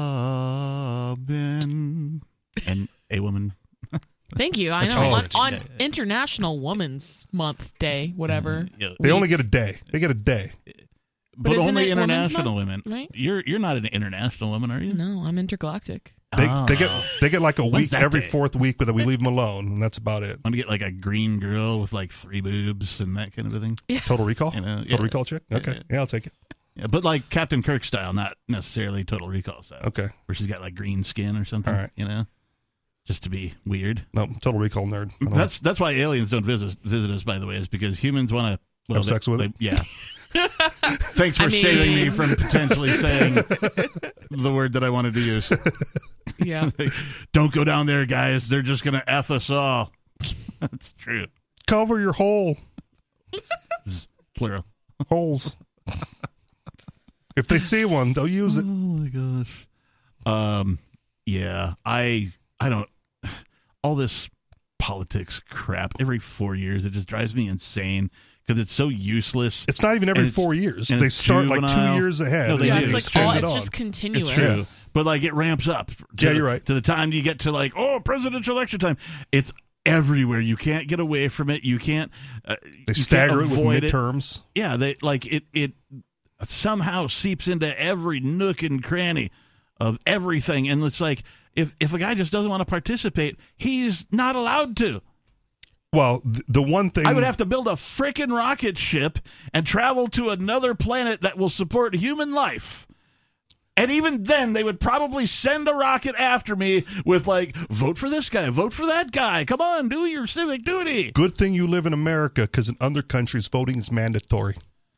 Amen. And a woman. Thank you. I That's know. On, right. on Yeah. International Women's Month Day, whatever. Yeah. They only get a day. They get a day. But, isn't only it Women's international Month, women. right? You're you're not an international woman, are you? No, I'm intergalactic. They Oh. they get they get like a When's week that every day? fourth week, but then we leave them alone, and that's about it. I'm gonna get like a green girl with like three boobs and that kind of a thing. Total Recall. You know, Total yeah. Recall chick. Okay, Yeah. yeah, I'll take it. Yeah, but like Captain Kirk style, not necessarily Total Recall style. Okay, Where she's got like green skin or something. All right. You know, just to be weird. no, Total Recall nerd. I don't That's that's why aliens don't visit visit us. By the way, is because humans want to well, Have sex with they, it? Yeah. Thanks for I mean- saving me from potentially saying the word that I wanted to use. Yeah. Don't go down there, guys. They're just gonna f us all. That's true. cover your hole Z- Plural. holes. If they see one, they'll use Oh it. my gosh. Um. Yeah. I. I don't. All this politics crap every four years, it just drives me insane because it's so useless. It's not even every And it's- four years. and They it's start like juvenile. two years ahead. No, they and Yeah, do. it's like extend all, it it's on. just continuous. True. But like it ramps up. To Yeah, the- you're right. To the time you get to like, oh, presidential election time, it's everywhere. You can't get away from it. You can't. Uh, They you stagger it can't with avoid it. midterms. Yeah, they like it. It somehow seeps into every nook and cranny of everything, and it's like if if a guy just doesn't want to participate, he's not allowed to. Well, th- the one thing I would have to build a frickin' rocket ship and travel to another planet that will support human life. And even then, they would probably send a rocket after me with, like, vote for this guy, vote for that guy. Come on, do your civic duty. Good thing you live in America, because in other countries, voting is mandatory.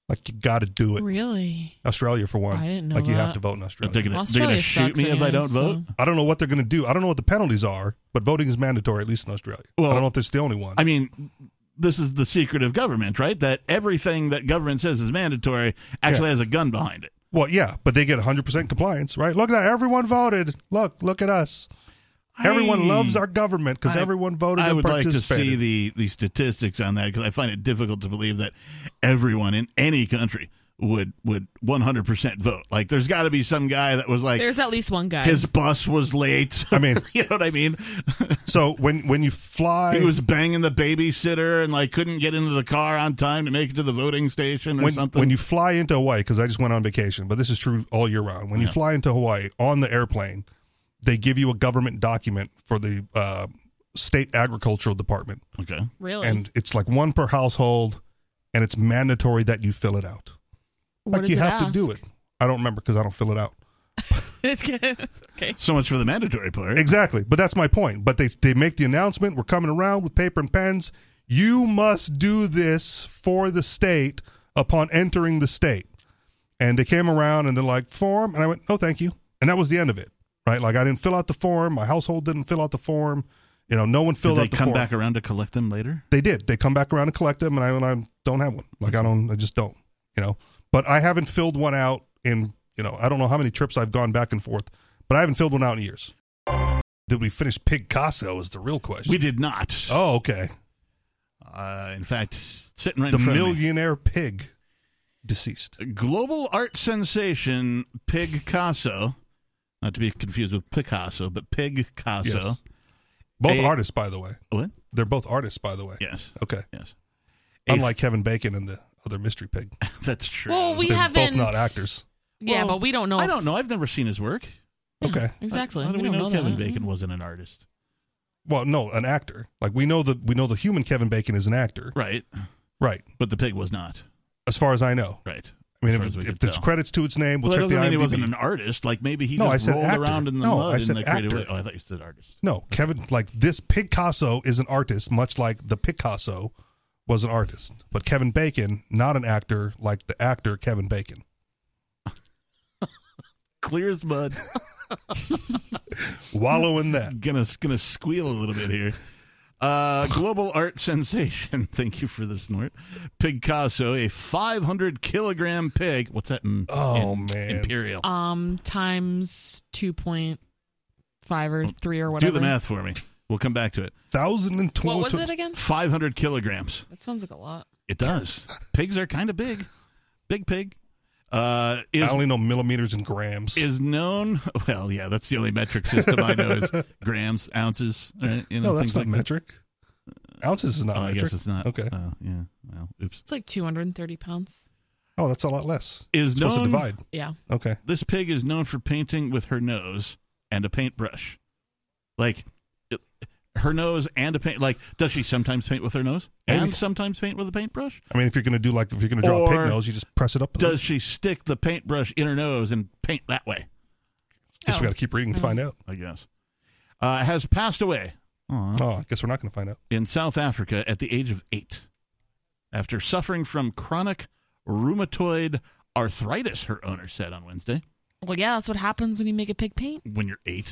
Like, you got to do it. Really? Australia, for one. I didn't know Like, you that. have to vote in Australia. They're gonna, they're Australia gonna shoot sucks me if I anyways, don't vote. so- I don't know what they're going to do. I don't know what the penalties are, but voting is mandatory, at least in Australia. Well, I don't know if it's the only one. I mean, this is the secret of government, right? That everything that government says is mandatory actually Yeah. has a gun behind it. well, yeah, but they get one hundred percent compliance, right? Look at that. Everyone voted. Look, look at us. Everyone I- loves our government because I- everyone voted I and would like to participated. see the, the statistics on that because I find it difficult to believe that everyone in any country would would one hundred percent vote. Like, there's got to be some guy that was like, There's at least one guy. his bus was late. I mean- you know what I mean? So when when you fly, He was banging the babysitter and like couldn't get into the car on time to make it to the voting station or when, something. when you fly into Hawaii, because I just went on vacation, but this is true all year round. When you Yeah. fly into Hawaii on the airplane, they give you a government document for the uh, state agricultural department, okay. really? and it's like one per household, and it's mandatory that you fill it out. What Like, does you it have to do ask? it. I don't remember because I don't fill it out. It's good. Okay. So much for the mandatory part. Exactly, but that's my point. But they they make the announcement: we're coming around with paper and pens. You must do this for the state upon entering the state. And they came around and they're like, form, and I went, no, thank you, and that was the end of it. Right? Like, I didn't fill out the form. My household didn't fill out the form. You know, no one Did filled they out the come form. back around to collect them later? They did. They come back around and collect them, and I, and I don't have one. Like, I don't. I just don't. You know. But I haven't filled one out in. You know, I don't know how many trips I've gone back and forth, but I haven't filled one out in years. Did we finish Picasso is the real question. We did not. Oh, okay. Uh, in fact, sitting right The in front of me. millionaire pig deceased. Global art sensation Picasso, not to be confused with Picasso, but Picasso. Yes. Both A- artists, by the way. What? They're both artists, by the way. Yes, Okay. yes. A Unlike Kevin Bacon and the other mystery pig. f- that's true. Well, we They're haven't. both not actors. Yeah, Well, but we don't know. I if- don't know. I've never seen his work. Yeah, Okay. Exactly. How do we, don't know, Kevin that. Bacon wasn't an artist? Well, no, an actor. Like, we know the we know the human Kevin Bacon is an actor. Right, Right. but the pig was not. as far as I know. Right. I mean, As far if, as we if could there's tell. credits to its name, we'll, Well, that check the doesn't mean he I M D wasn't B. an artist. Like maybe he No, I just said rolled actor. around in the No, mud I said and they created. actor. Oh, I thought you said artist. No, Kevin, like this Picasso is an artist, much like the Picasso was an artist. But Kevin Bacon, not an actor like the actor Kevin Bacon. Clear as mud. Wallow in that. gonna gonna squeal a little bit here. Uh, global art sensation. Thank you for the snort. Picasso, a five hundred kilogram pig. What's that? In, Oh, in man. imperial. Um, times two point five or three or whatever. Do the math for me. We'll come back to it. Thousand and twenty. What was it again? five hundred kilograms. That sounds like a lot. It does. Pigs are kind of big. Big pig. Uh, is I only know millimeters and grams. is known. Well, yeah, that's the only metric system I know is grams, ounces. Right? You know, no, that's things not like that. metric. Ounces is not Oh, I metric. guess it's not. Okay. Uh, yeah. Well, oops. It's like two hundred thirty pounds. Oh, that's a lot less. Is It's supposed to known. divide. Yeah. Okay. This pig is known for painting with her nose and a paintbrush. Like it, her nose and a paint. Like, does she sometimes paint with her nose Maybe. and sometimes paint with a paintbrush? I mean, if you're going to do like, if you're going to draw a pig Or nose, you just press it up. a little. Does she stick the paintbrush in her nose and paint that way? Guess Oh. we got to keep reading to find out. I guess. Uh, has passed away. Aw. Oh, I guess we're not going to find out. In South Africa at the age of eight after suffering from chronic rheumatoid arthritis, her owner said on Wednesday. Well, yeah, that's what happens when you make a pig paint. When you're eight.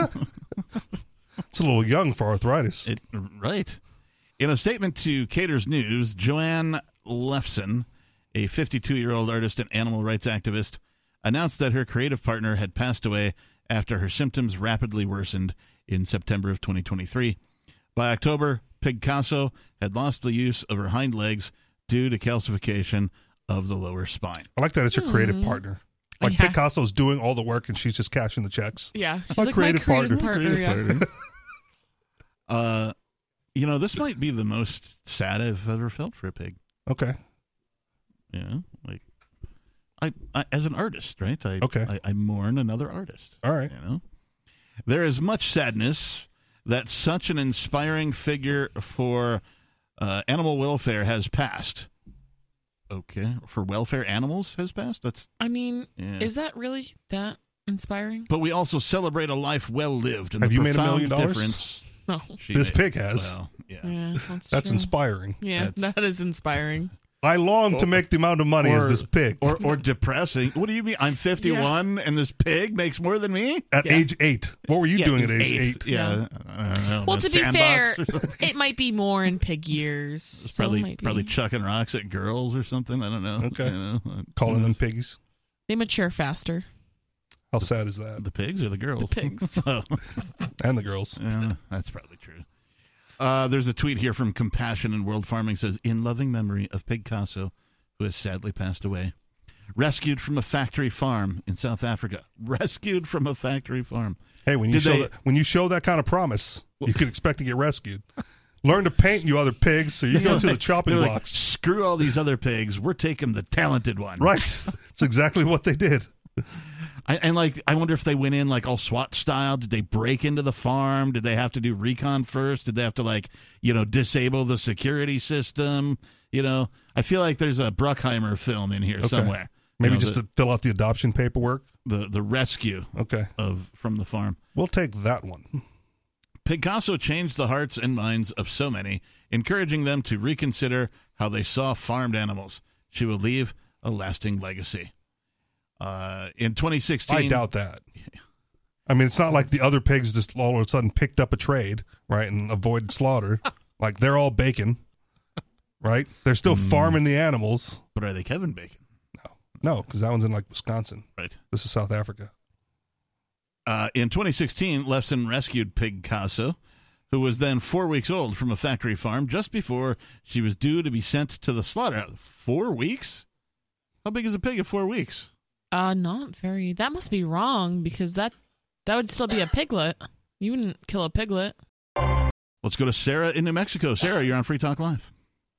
It's a little young for arthritis. It, right. In a statement to Cater's News, Joanne Lefson, a fifty-two-year-old artist and animal rights activist, announced that her creative partner had passed away after her symptoms rapidly worsened in September of twenty twenty-three. By October, Picasso had lost the use of her hind legs due to calcification of the lower spine. I like that it's your creative partner. Like Yeah. Picasso's doing all the work and she's just cashing the checks. Yeah. She's My like creative my creative partner. partner. Creative yeah. Uh, you know, this might be the most sad I've ever felt for a pig. Okay. You know, like I, I as an artist, right? I, Okay. I, I mourn another artist. All right. You know, there is much sadness that such an inspiring figure for uh, animal welfare has passed. Okay, for welfare animals has passed. That's I mean, yeah. is that really that inspiring? But we also celebrate a life well lived and Have the you made a profound million dollars? difference No. she This made. pig has. Well, yeah. Yeah, that's That's true. inspiring. Yeah, That's- that is inspiring. I long to make the amount of money or, as this pig. Or, or depressing. What do you mean? I'm fifty-one yeah. and this pig makes more than me? At yeah. age eight. What were you yeah, doing at age eight? eight? Yeah. I don't know, well, to be fair, or it might be more in pig years. So probably probably chucking rocks at girls or something. I don't know. Okay. You know, calling them piggies. They mature faster. How sad is that? The pigs or the girls? The pigs. oh. And the girls. Yeah, that's probably true. Uh, there's a tweet here from Compassion in World Farming. Says, in loving memory of Pig Casso, who has sadly passed away. Rescued from a factory farm in South Africa. Rescued from a factory farm. Hey, when you Did show they, that, when you show that kind of promise, you can expect to get rescued. Learn to paint, you other pigs, so you go to the chopping like, blocks. Screw all these other pigs. We're taking the talented one. Right. It's exactly what they did. I, and like, I wonder if they went in like all SWAT style. Did they break into the farm? Did they have to do recon first? Did they have to like, you know, disable the security system? You know, I feel like there's a Bruckheimer film in here okay. somewhere. Maybe you know, just the, to fill out the adoption paperwork. The the rescue. Okay. Of from the farm. We'll take that one. Pig Casso changed the hearts and minds of so many, encouraging them to reconsider how they saw farmed animals. She will leave a lasting legacy. Uh, in twenty sixteen, I doubt that. I mean, it's not like the other pigs just all of a sudden picked up a trade, right, and avoided slaughter. Like they're all bacon, right? They're still mm. farming the animals. But are they Kevin Bacon? No, no, because that one's in like Wisconsin. Right. This is South Africa. Uh, in twenty sixteen, Lefson rescued Pig Casso, who was then four weeks old from a factory farm just before she was due to be sent to the slaughterhouse. Four weeks? How big is a pig at four weeks? Uh, not very. That must be wrong because that that would still be a piglet. You wouldn't kill a piglet. Let's go to Sarah in New Mexico. Sarah, you're on Free Talk Live.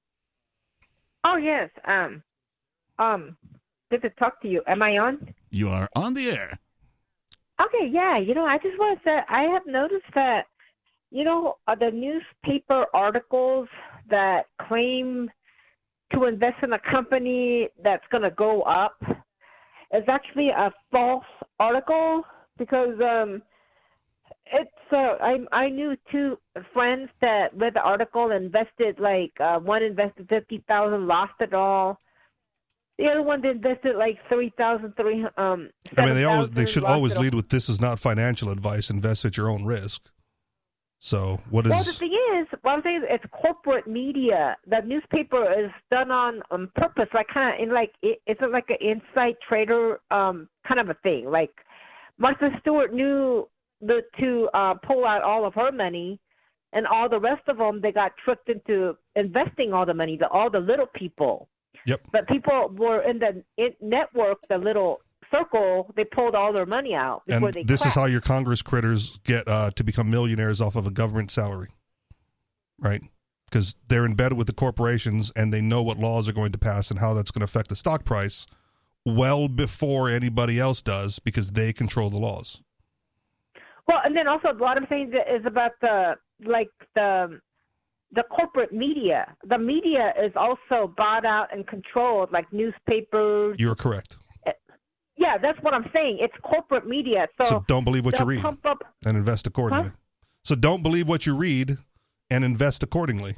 Oh yes. Um, um, good to talk to you. Am I on? You are on the air. Okay. Yeah. You know, I just want to say I have noticed that, you know, uh, the newspaper articles that claim to invest in a company that's going to go up. It's actually a false article because um, it's. Uh, I I knew two friends that read the article, invested like uh, one invested fifty thousand, lost it all. The other one invested like three thousand, three. Um, I mean, they always they should always lead with this is not financial advice. Invest at your own risk. So what is? Well, the thing is, what I'm saying is, it's corporate media. The newspaper is done on on purpose, like kind of in like it, it's like an inside trader um kind of a thing. Like Martha Stewart knew the to uh, pull out all of her money, and all the rest of them they got tricked into investing all the money. The all the little people. Yep. But people were in the it network, the little circle, they pulled all their money out before and they this crashed. is how your Congress critters get uh, to become millionaires off of a government salary, right? Because they're embedded with the corporations and they know what laws are going to pass and how that's going to affect the stock price well before anybody else does because they control the laws. Well, and then also what I'm saying is about the like the the corporate media. The media is also bought out and controlled, like newspapers. You're correct. Yeah, that's what I'm saying. It's corporate media. So, so don't believe what you read pump up, and invest accordingly. Huh? So don't believe what you read and invest accordingly.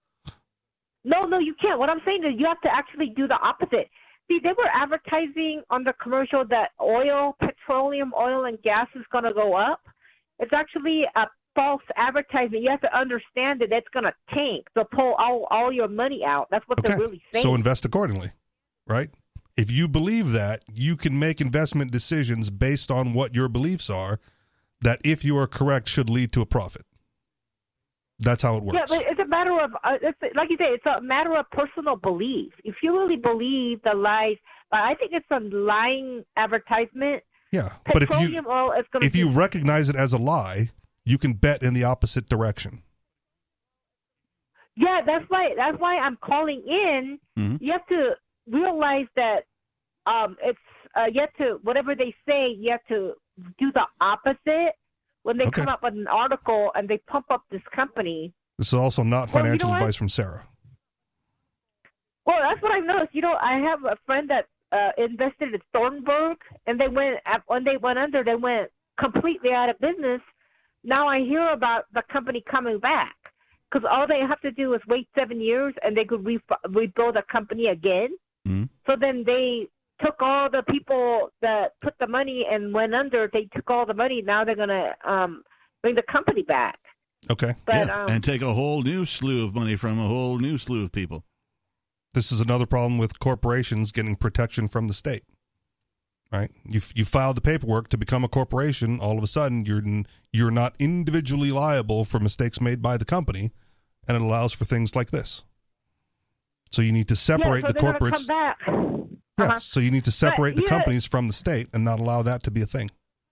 No, no, you can't. What I'm saying is you have to actually do the opposite. See, they were advertising on the commercial that oil, petroleum, oil, and gas is going to go up. It's actually a false advertisement. You have to understand that it's going to tank. They'll pull all, all your money out. That's what okay. they're really saying. So invest accordingly, right? If you believe that, you can make investment decisions based on what your beliefs are that, if you are correct, should lead to a profit. That's how it works. Yeah, but it's a matter of, uh, it's, like you say, it's a matter of personal belief. If you really believe the lies, but I think it's a lying advertisement. Yeah, but if you, oil is gonna if be, you recognize it as a lie, you can bet in the opposite direction. Yeah, that's why, that's why I'm calling in. Mm-hmm. You have to realize that um, it's uh, you have to, whatever they say, you have to do the opposite when they okay. come up with an article and they pump up this company. This is also not well, financial you know advice from Sarah. Well, that's what I noticed. You know, I have a friend that uh, invested in Thornburg, and they went when they went under, they went completely out of business. Now I hear about the company coming back because all they have to do is wait seven years and they could re- rebuild a company again. Mm-hmm. So then they took all the people that put the money and went under. They took all the money. Now they're going to um, bring the company back. Okay. But, yeah. um, and take a whole new slew of money from a whole new slew of people. This is another problem with corporations getting protection from the state. Right? You you filed the paperwork to become a corporation. All of a sudden, you're you're not individually liable for mistakes made by the company, and it allows for things like this. So you need to separate yeah, so the they're gonna corporates. Come back. Yeah. Uh-huh. So you need to separate But, the yeah. companies from the state and not allow that to be a thing.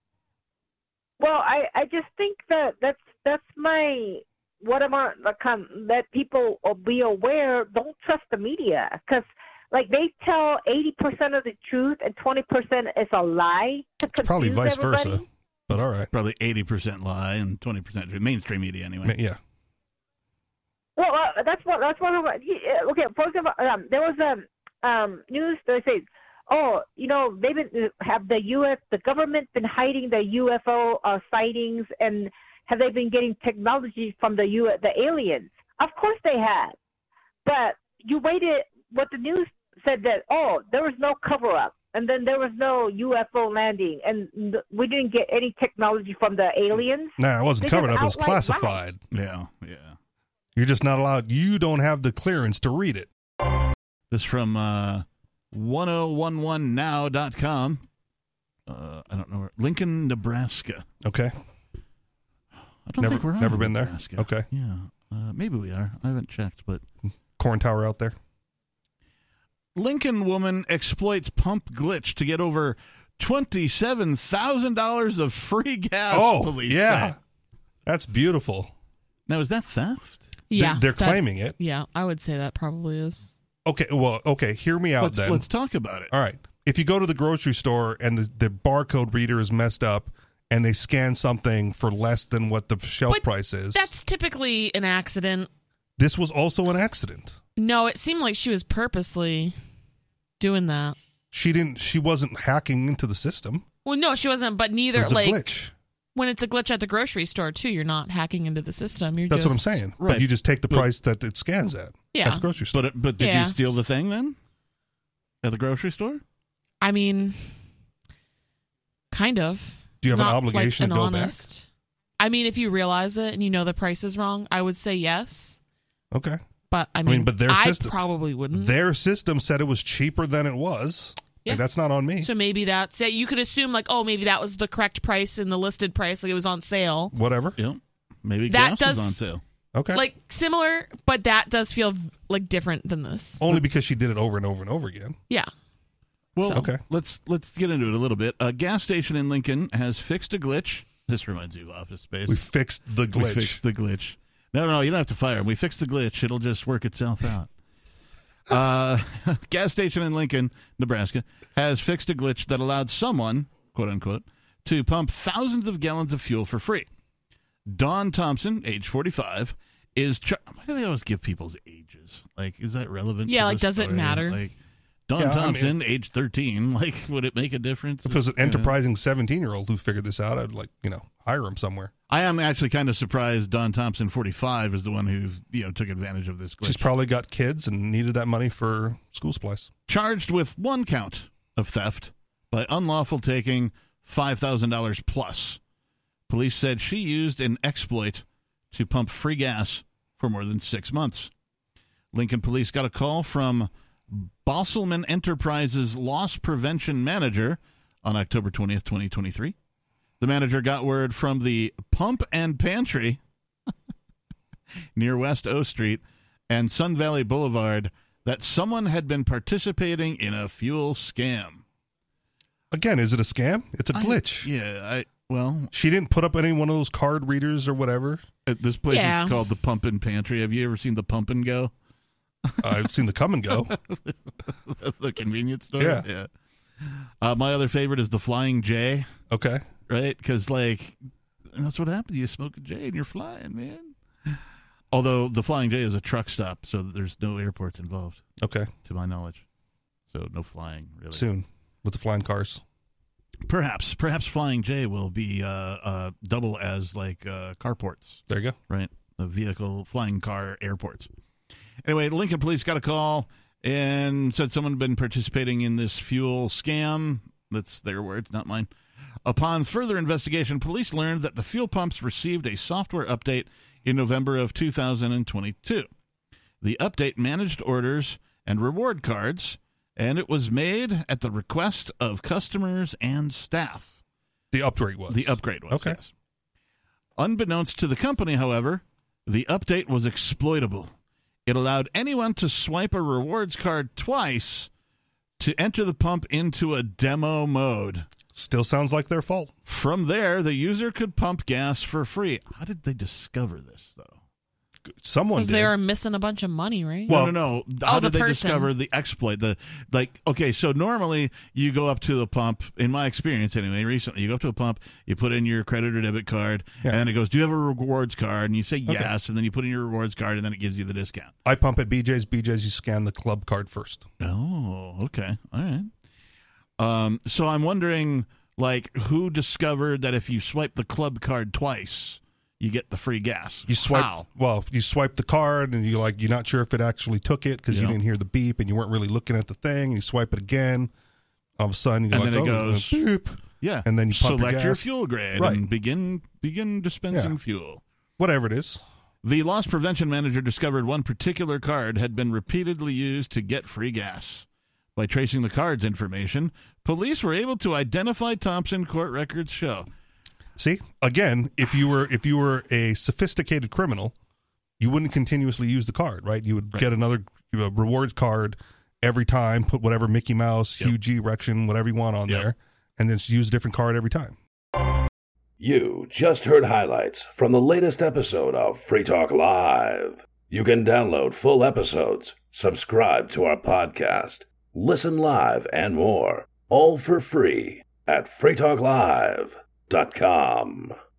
Well, I, I just think that that's that's my what I'm on like um, that people will be aware. Don't trust the media because like they tell eighty percent of the truth and twenty percent is a lie to It's probably confuse vice everybody. versa, but all right. Probably eighty percent lie and twenty percent true. Mainstream media, anyway. Ma- Yeah. Well, uh, that's what that's what. I'm, yeah, okay, for example, um, there was a um, news that says, "Oh, you know, they've been have the U S the government been hiding the U F O uh, sightings, and have they been getting technology from the U the aliens?" Of course they have, but you waited. What the news said that oh, there was no cover up, and then there was no U F O landing, and th- we didn't get any technology from the aliens. Nah, it wasn't They covered just up. It was outright lied. classified. Yeah, yeah. You're just not allowed. You don't have the clearance to read it. This from uh, ten eleven now dot com. Uh, I don't know where. Lincoln, Nebraska. Okay. I don't Never- think we're on never in been there? Nebraska. Okay. Yeah. Uh, maybe we are. I haven't checked, but Corn tower out there. Lincoln woman exploits pump glitch to get over twenty-seven thousand dollars of free gas. Oh, police yeah. say. That's beautiful. Now, is that theft? Yeah. They're that- claiming it. Yeah, I would say that probably is. Okay, well, okay, hear me out Let's, then. let's talk about it. All right. If you go to the grocery store and the, the barcode reader is messed up and they scan something for less than what the shelf But price is, That's typically an accident. this was also an accident. No, it seemed like she was purposely doing that. She didn't she wasn't hacking into the system. Well, no, she wasn't, but It neither was a like glitch. when it's a glitch at the grocery store too, you're not hacking into the system. You're That's just, what I'm saying. Right. But you just take the But- price that it scans at Yeah. at the grocery store. But it, but did Yeah. you steal the thing then? At the grocery store? I mean, kind of. Do you It's have an not, obligation like, to an go back? honest- I mean, if you realize it and you know the price is wrong, I would say yes. Okay. But I mean, mean, but their I system- probably wouldn't. Their system said it was cheaper than it was. Yeah. Like, that's not on me. So maybe that's yeah. You could assume like, oh, maybe that was the correct price in the listed price, like it was on sale. Whatever. Yep. Maybe That gas does- was on sale. Okay. Like similar, but that does feel like different than this. Only because she did it over and over and over again. Yeah. Well, So- Okay. let's let's get into it a little bit. A gas station in Lincoln has fixed a glitch. This reminds me of Office Space. We fixed the glitch. We fixed the glitch. No, no, you don't have to fire him. We fixed the glitch. It'll just work itself out. uh, gas station in Lincoln, Nebraska, has fixed a glitch that allowed someone, quote unquote, to pump thousands of gallons of fuel for free. Dawn Thompson, age forty-five, is. Char- Why do they always give people's ages? Like, is that relevant? Yeah, to like, the does it story? matter? Like, Dawn Yeah, I Thompson, mean- age thirteen. Like, would it make a difference? If it was an Uh, enterprising seventeen-year-old who figured this out, I'd, like, you know, hire him somewhere. I am actually kind of surprised Dawn Thompson, forty-five, is the one who, you know, took advantage of this glitch. She's probably got kids and needed that money for school supplies. Charged with one count of theft by unlawful taking five thousand dollars plus. Police said she used an exploit to pump free gas for more than six months. Lincoln police got a call from Bosselman Enterprises loss prevention manager on October twentieth, twenty twenty-three. The manager got word from the Pump and Pantry near West O Street and Sun Valley Boulevard that someone had been participating in a fuel scam. Again, is it a scam? It's a I- glitch. yeah, I well, She didn't put up any one of those card readers or whatever. uh, this place Yeah. is called the Pump and Pantry. Have you ever seen the Pump and Go? I've seen the come and go. The convenience store? Yeah. yeah. Uh, my other favorite is the Flying J, Okay. right? Because, like, that's what happens. You smoke a J and you're flying, man. Although the Flying J is a truck stop, so there's no airports involved, Okay. to my knowledge. So no flying, really. Soon with the flying cars. Perhaps, perhaps Flying J will be uh, uh, double as like uh, carports, There you go. right? the vehicle, flying car airports. Anyway, Lincoln police got a call and said someone had been participating in this fuel scam. That's their words, not mine. Upon further investigation, police learned that the fuel pumps received a software update in November of two thousand twenty-two. The update managed orders and reward cards, and it was made at the request of customers and staff. The upgrade was? The upgrade was, okay. Yes. Unbeknownst to the company, however, the update was exploitable. It allowed anyone to swipe a rewards card twice to enter the pump into a demo mode. Still sounds like their fault. From there, the user could pump gas for free. How did they discover this, though? Someone Because did. they were missing a bunch of money, right? Well, no, no, no. How Oh, did the they person. discover the exploit? The like, okay, so normally you go up to the pump. In my experience, anyway, recently you go up to a pump, you put in your credit or debit card, Yeah. and then it goes, "Do you have a rewards card?" And you say yes, and then you put in your rewards card, and then it gives you the discount. I pump at B J's. B J's, you scan the club card first. Oh, okay, all right. Um, so I'm wondering, like, who discovered that if you swipe the club card twice, you get the free gas? You swipe. How? Well, you swipe the card, and you like you're not sure if it actually took it because Yeah. you didn't hear the beep, and you weren't really looking at the thing. And you swipe it again. All of a sudden, you're And like, then it oh, goes- beep. Yeah, And then you pump select your your gas. fuel grade Right. and begin begin dispensing Yeah. fuel. Whatever it is. The loss prevention manager discovered one particular card had been repeatedly used to get free gas. By tracing the card's information, police were able to identify Thompson, court records show. See, again, if you were if you were a sophisticated criminal, you wouldn't continuously use the card, right? You would Right. get another uh, rewards card every time, put whatever Mickey Mouse, Yep. Hugh G, Erection, whatever you want on Yep. there, and then just use a different card every time. You just heard highlights from the latest episode of Free Talk Live. You can download full episodes, subscribe to our podcast, listen live, and more, all for free at free talk live dot com.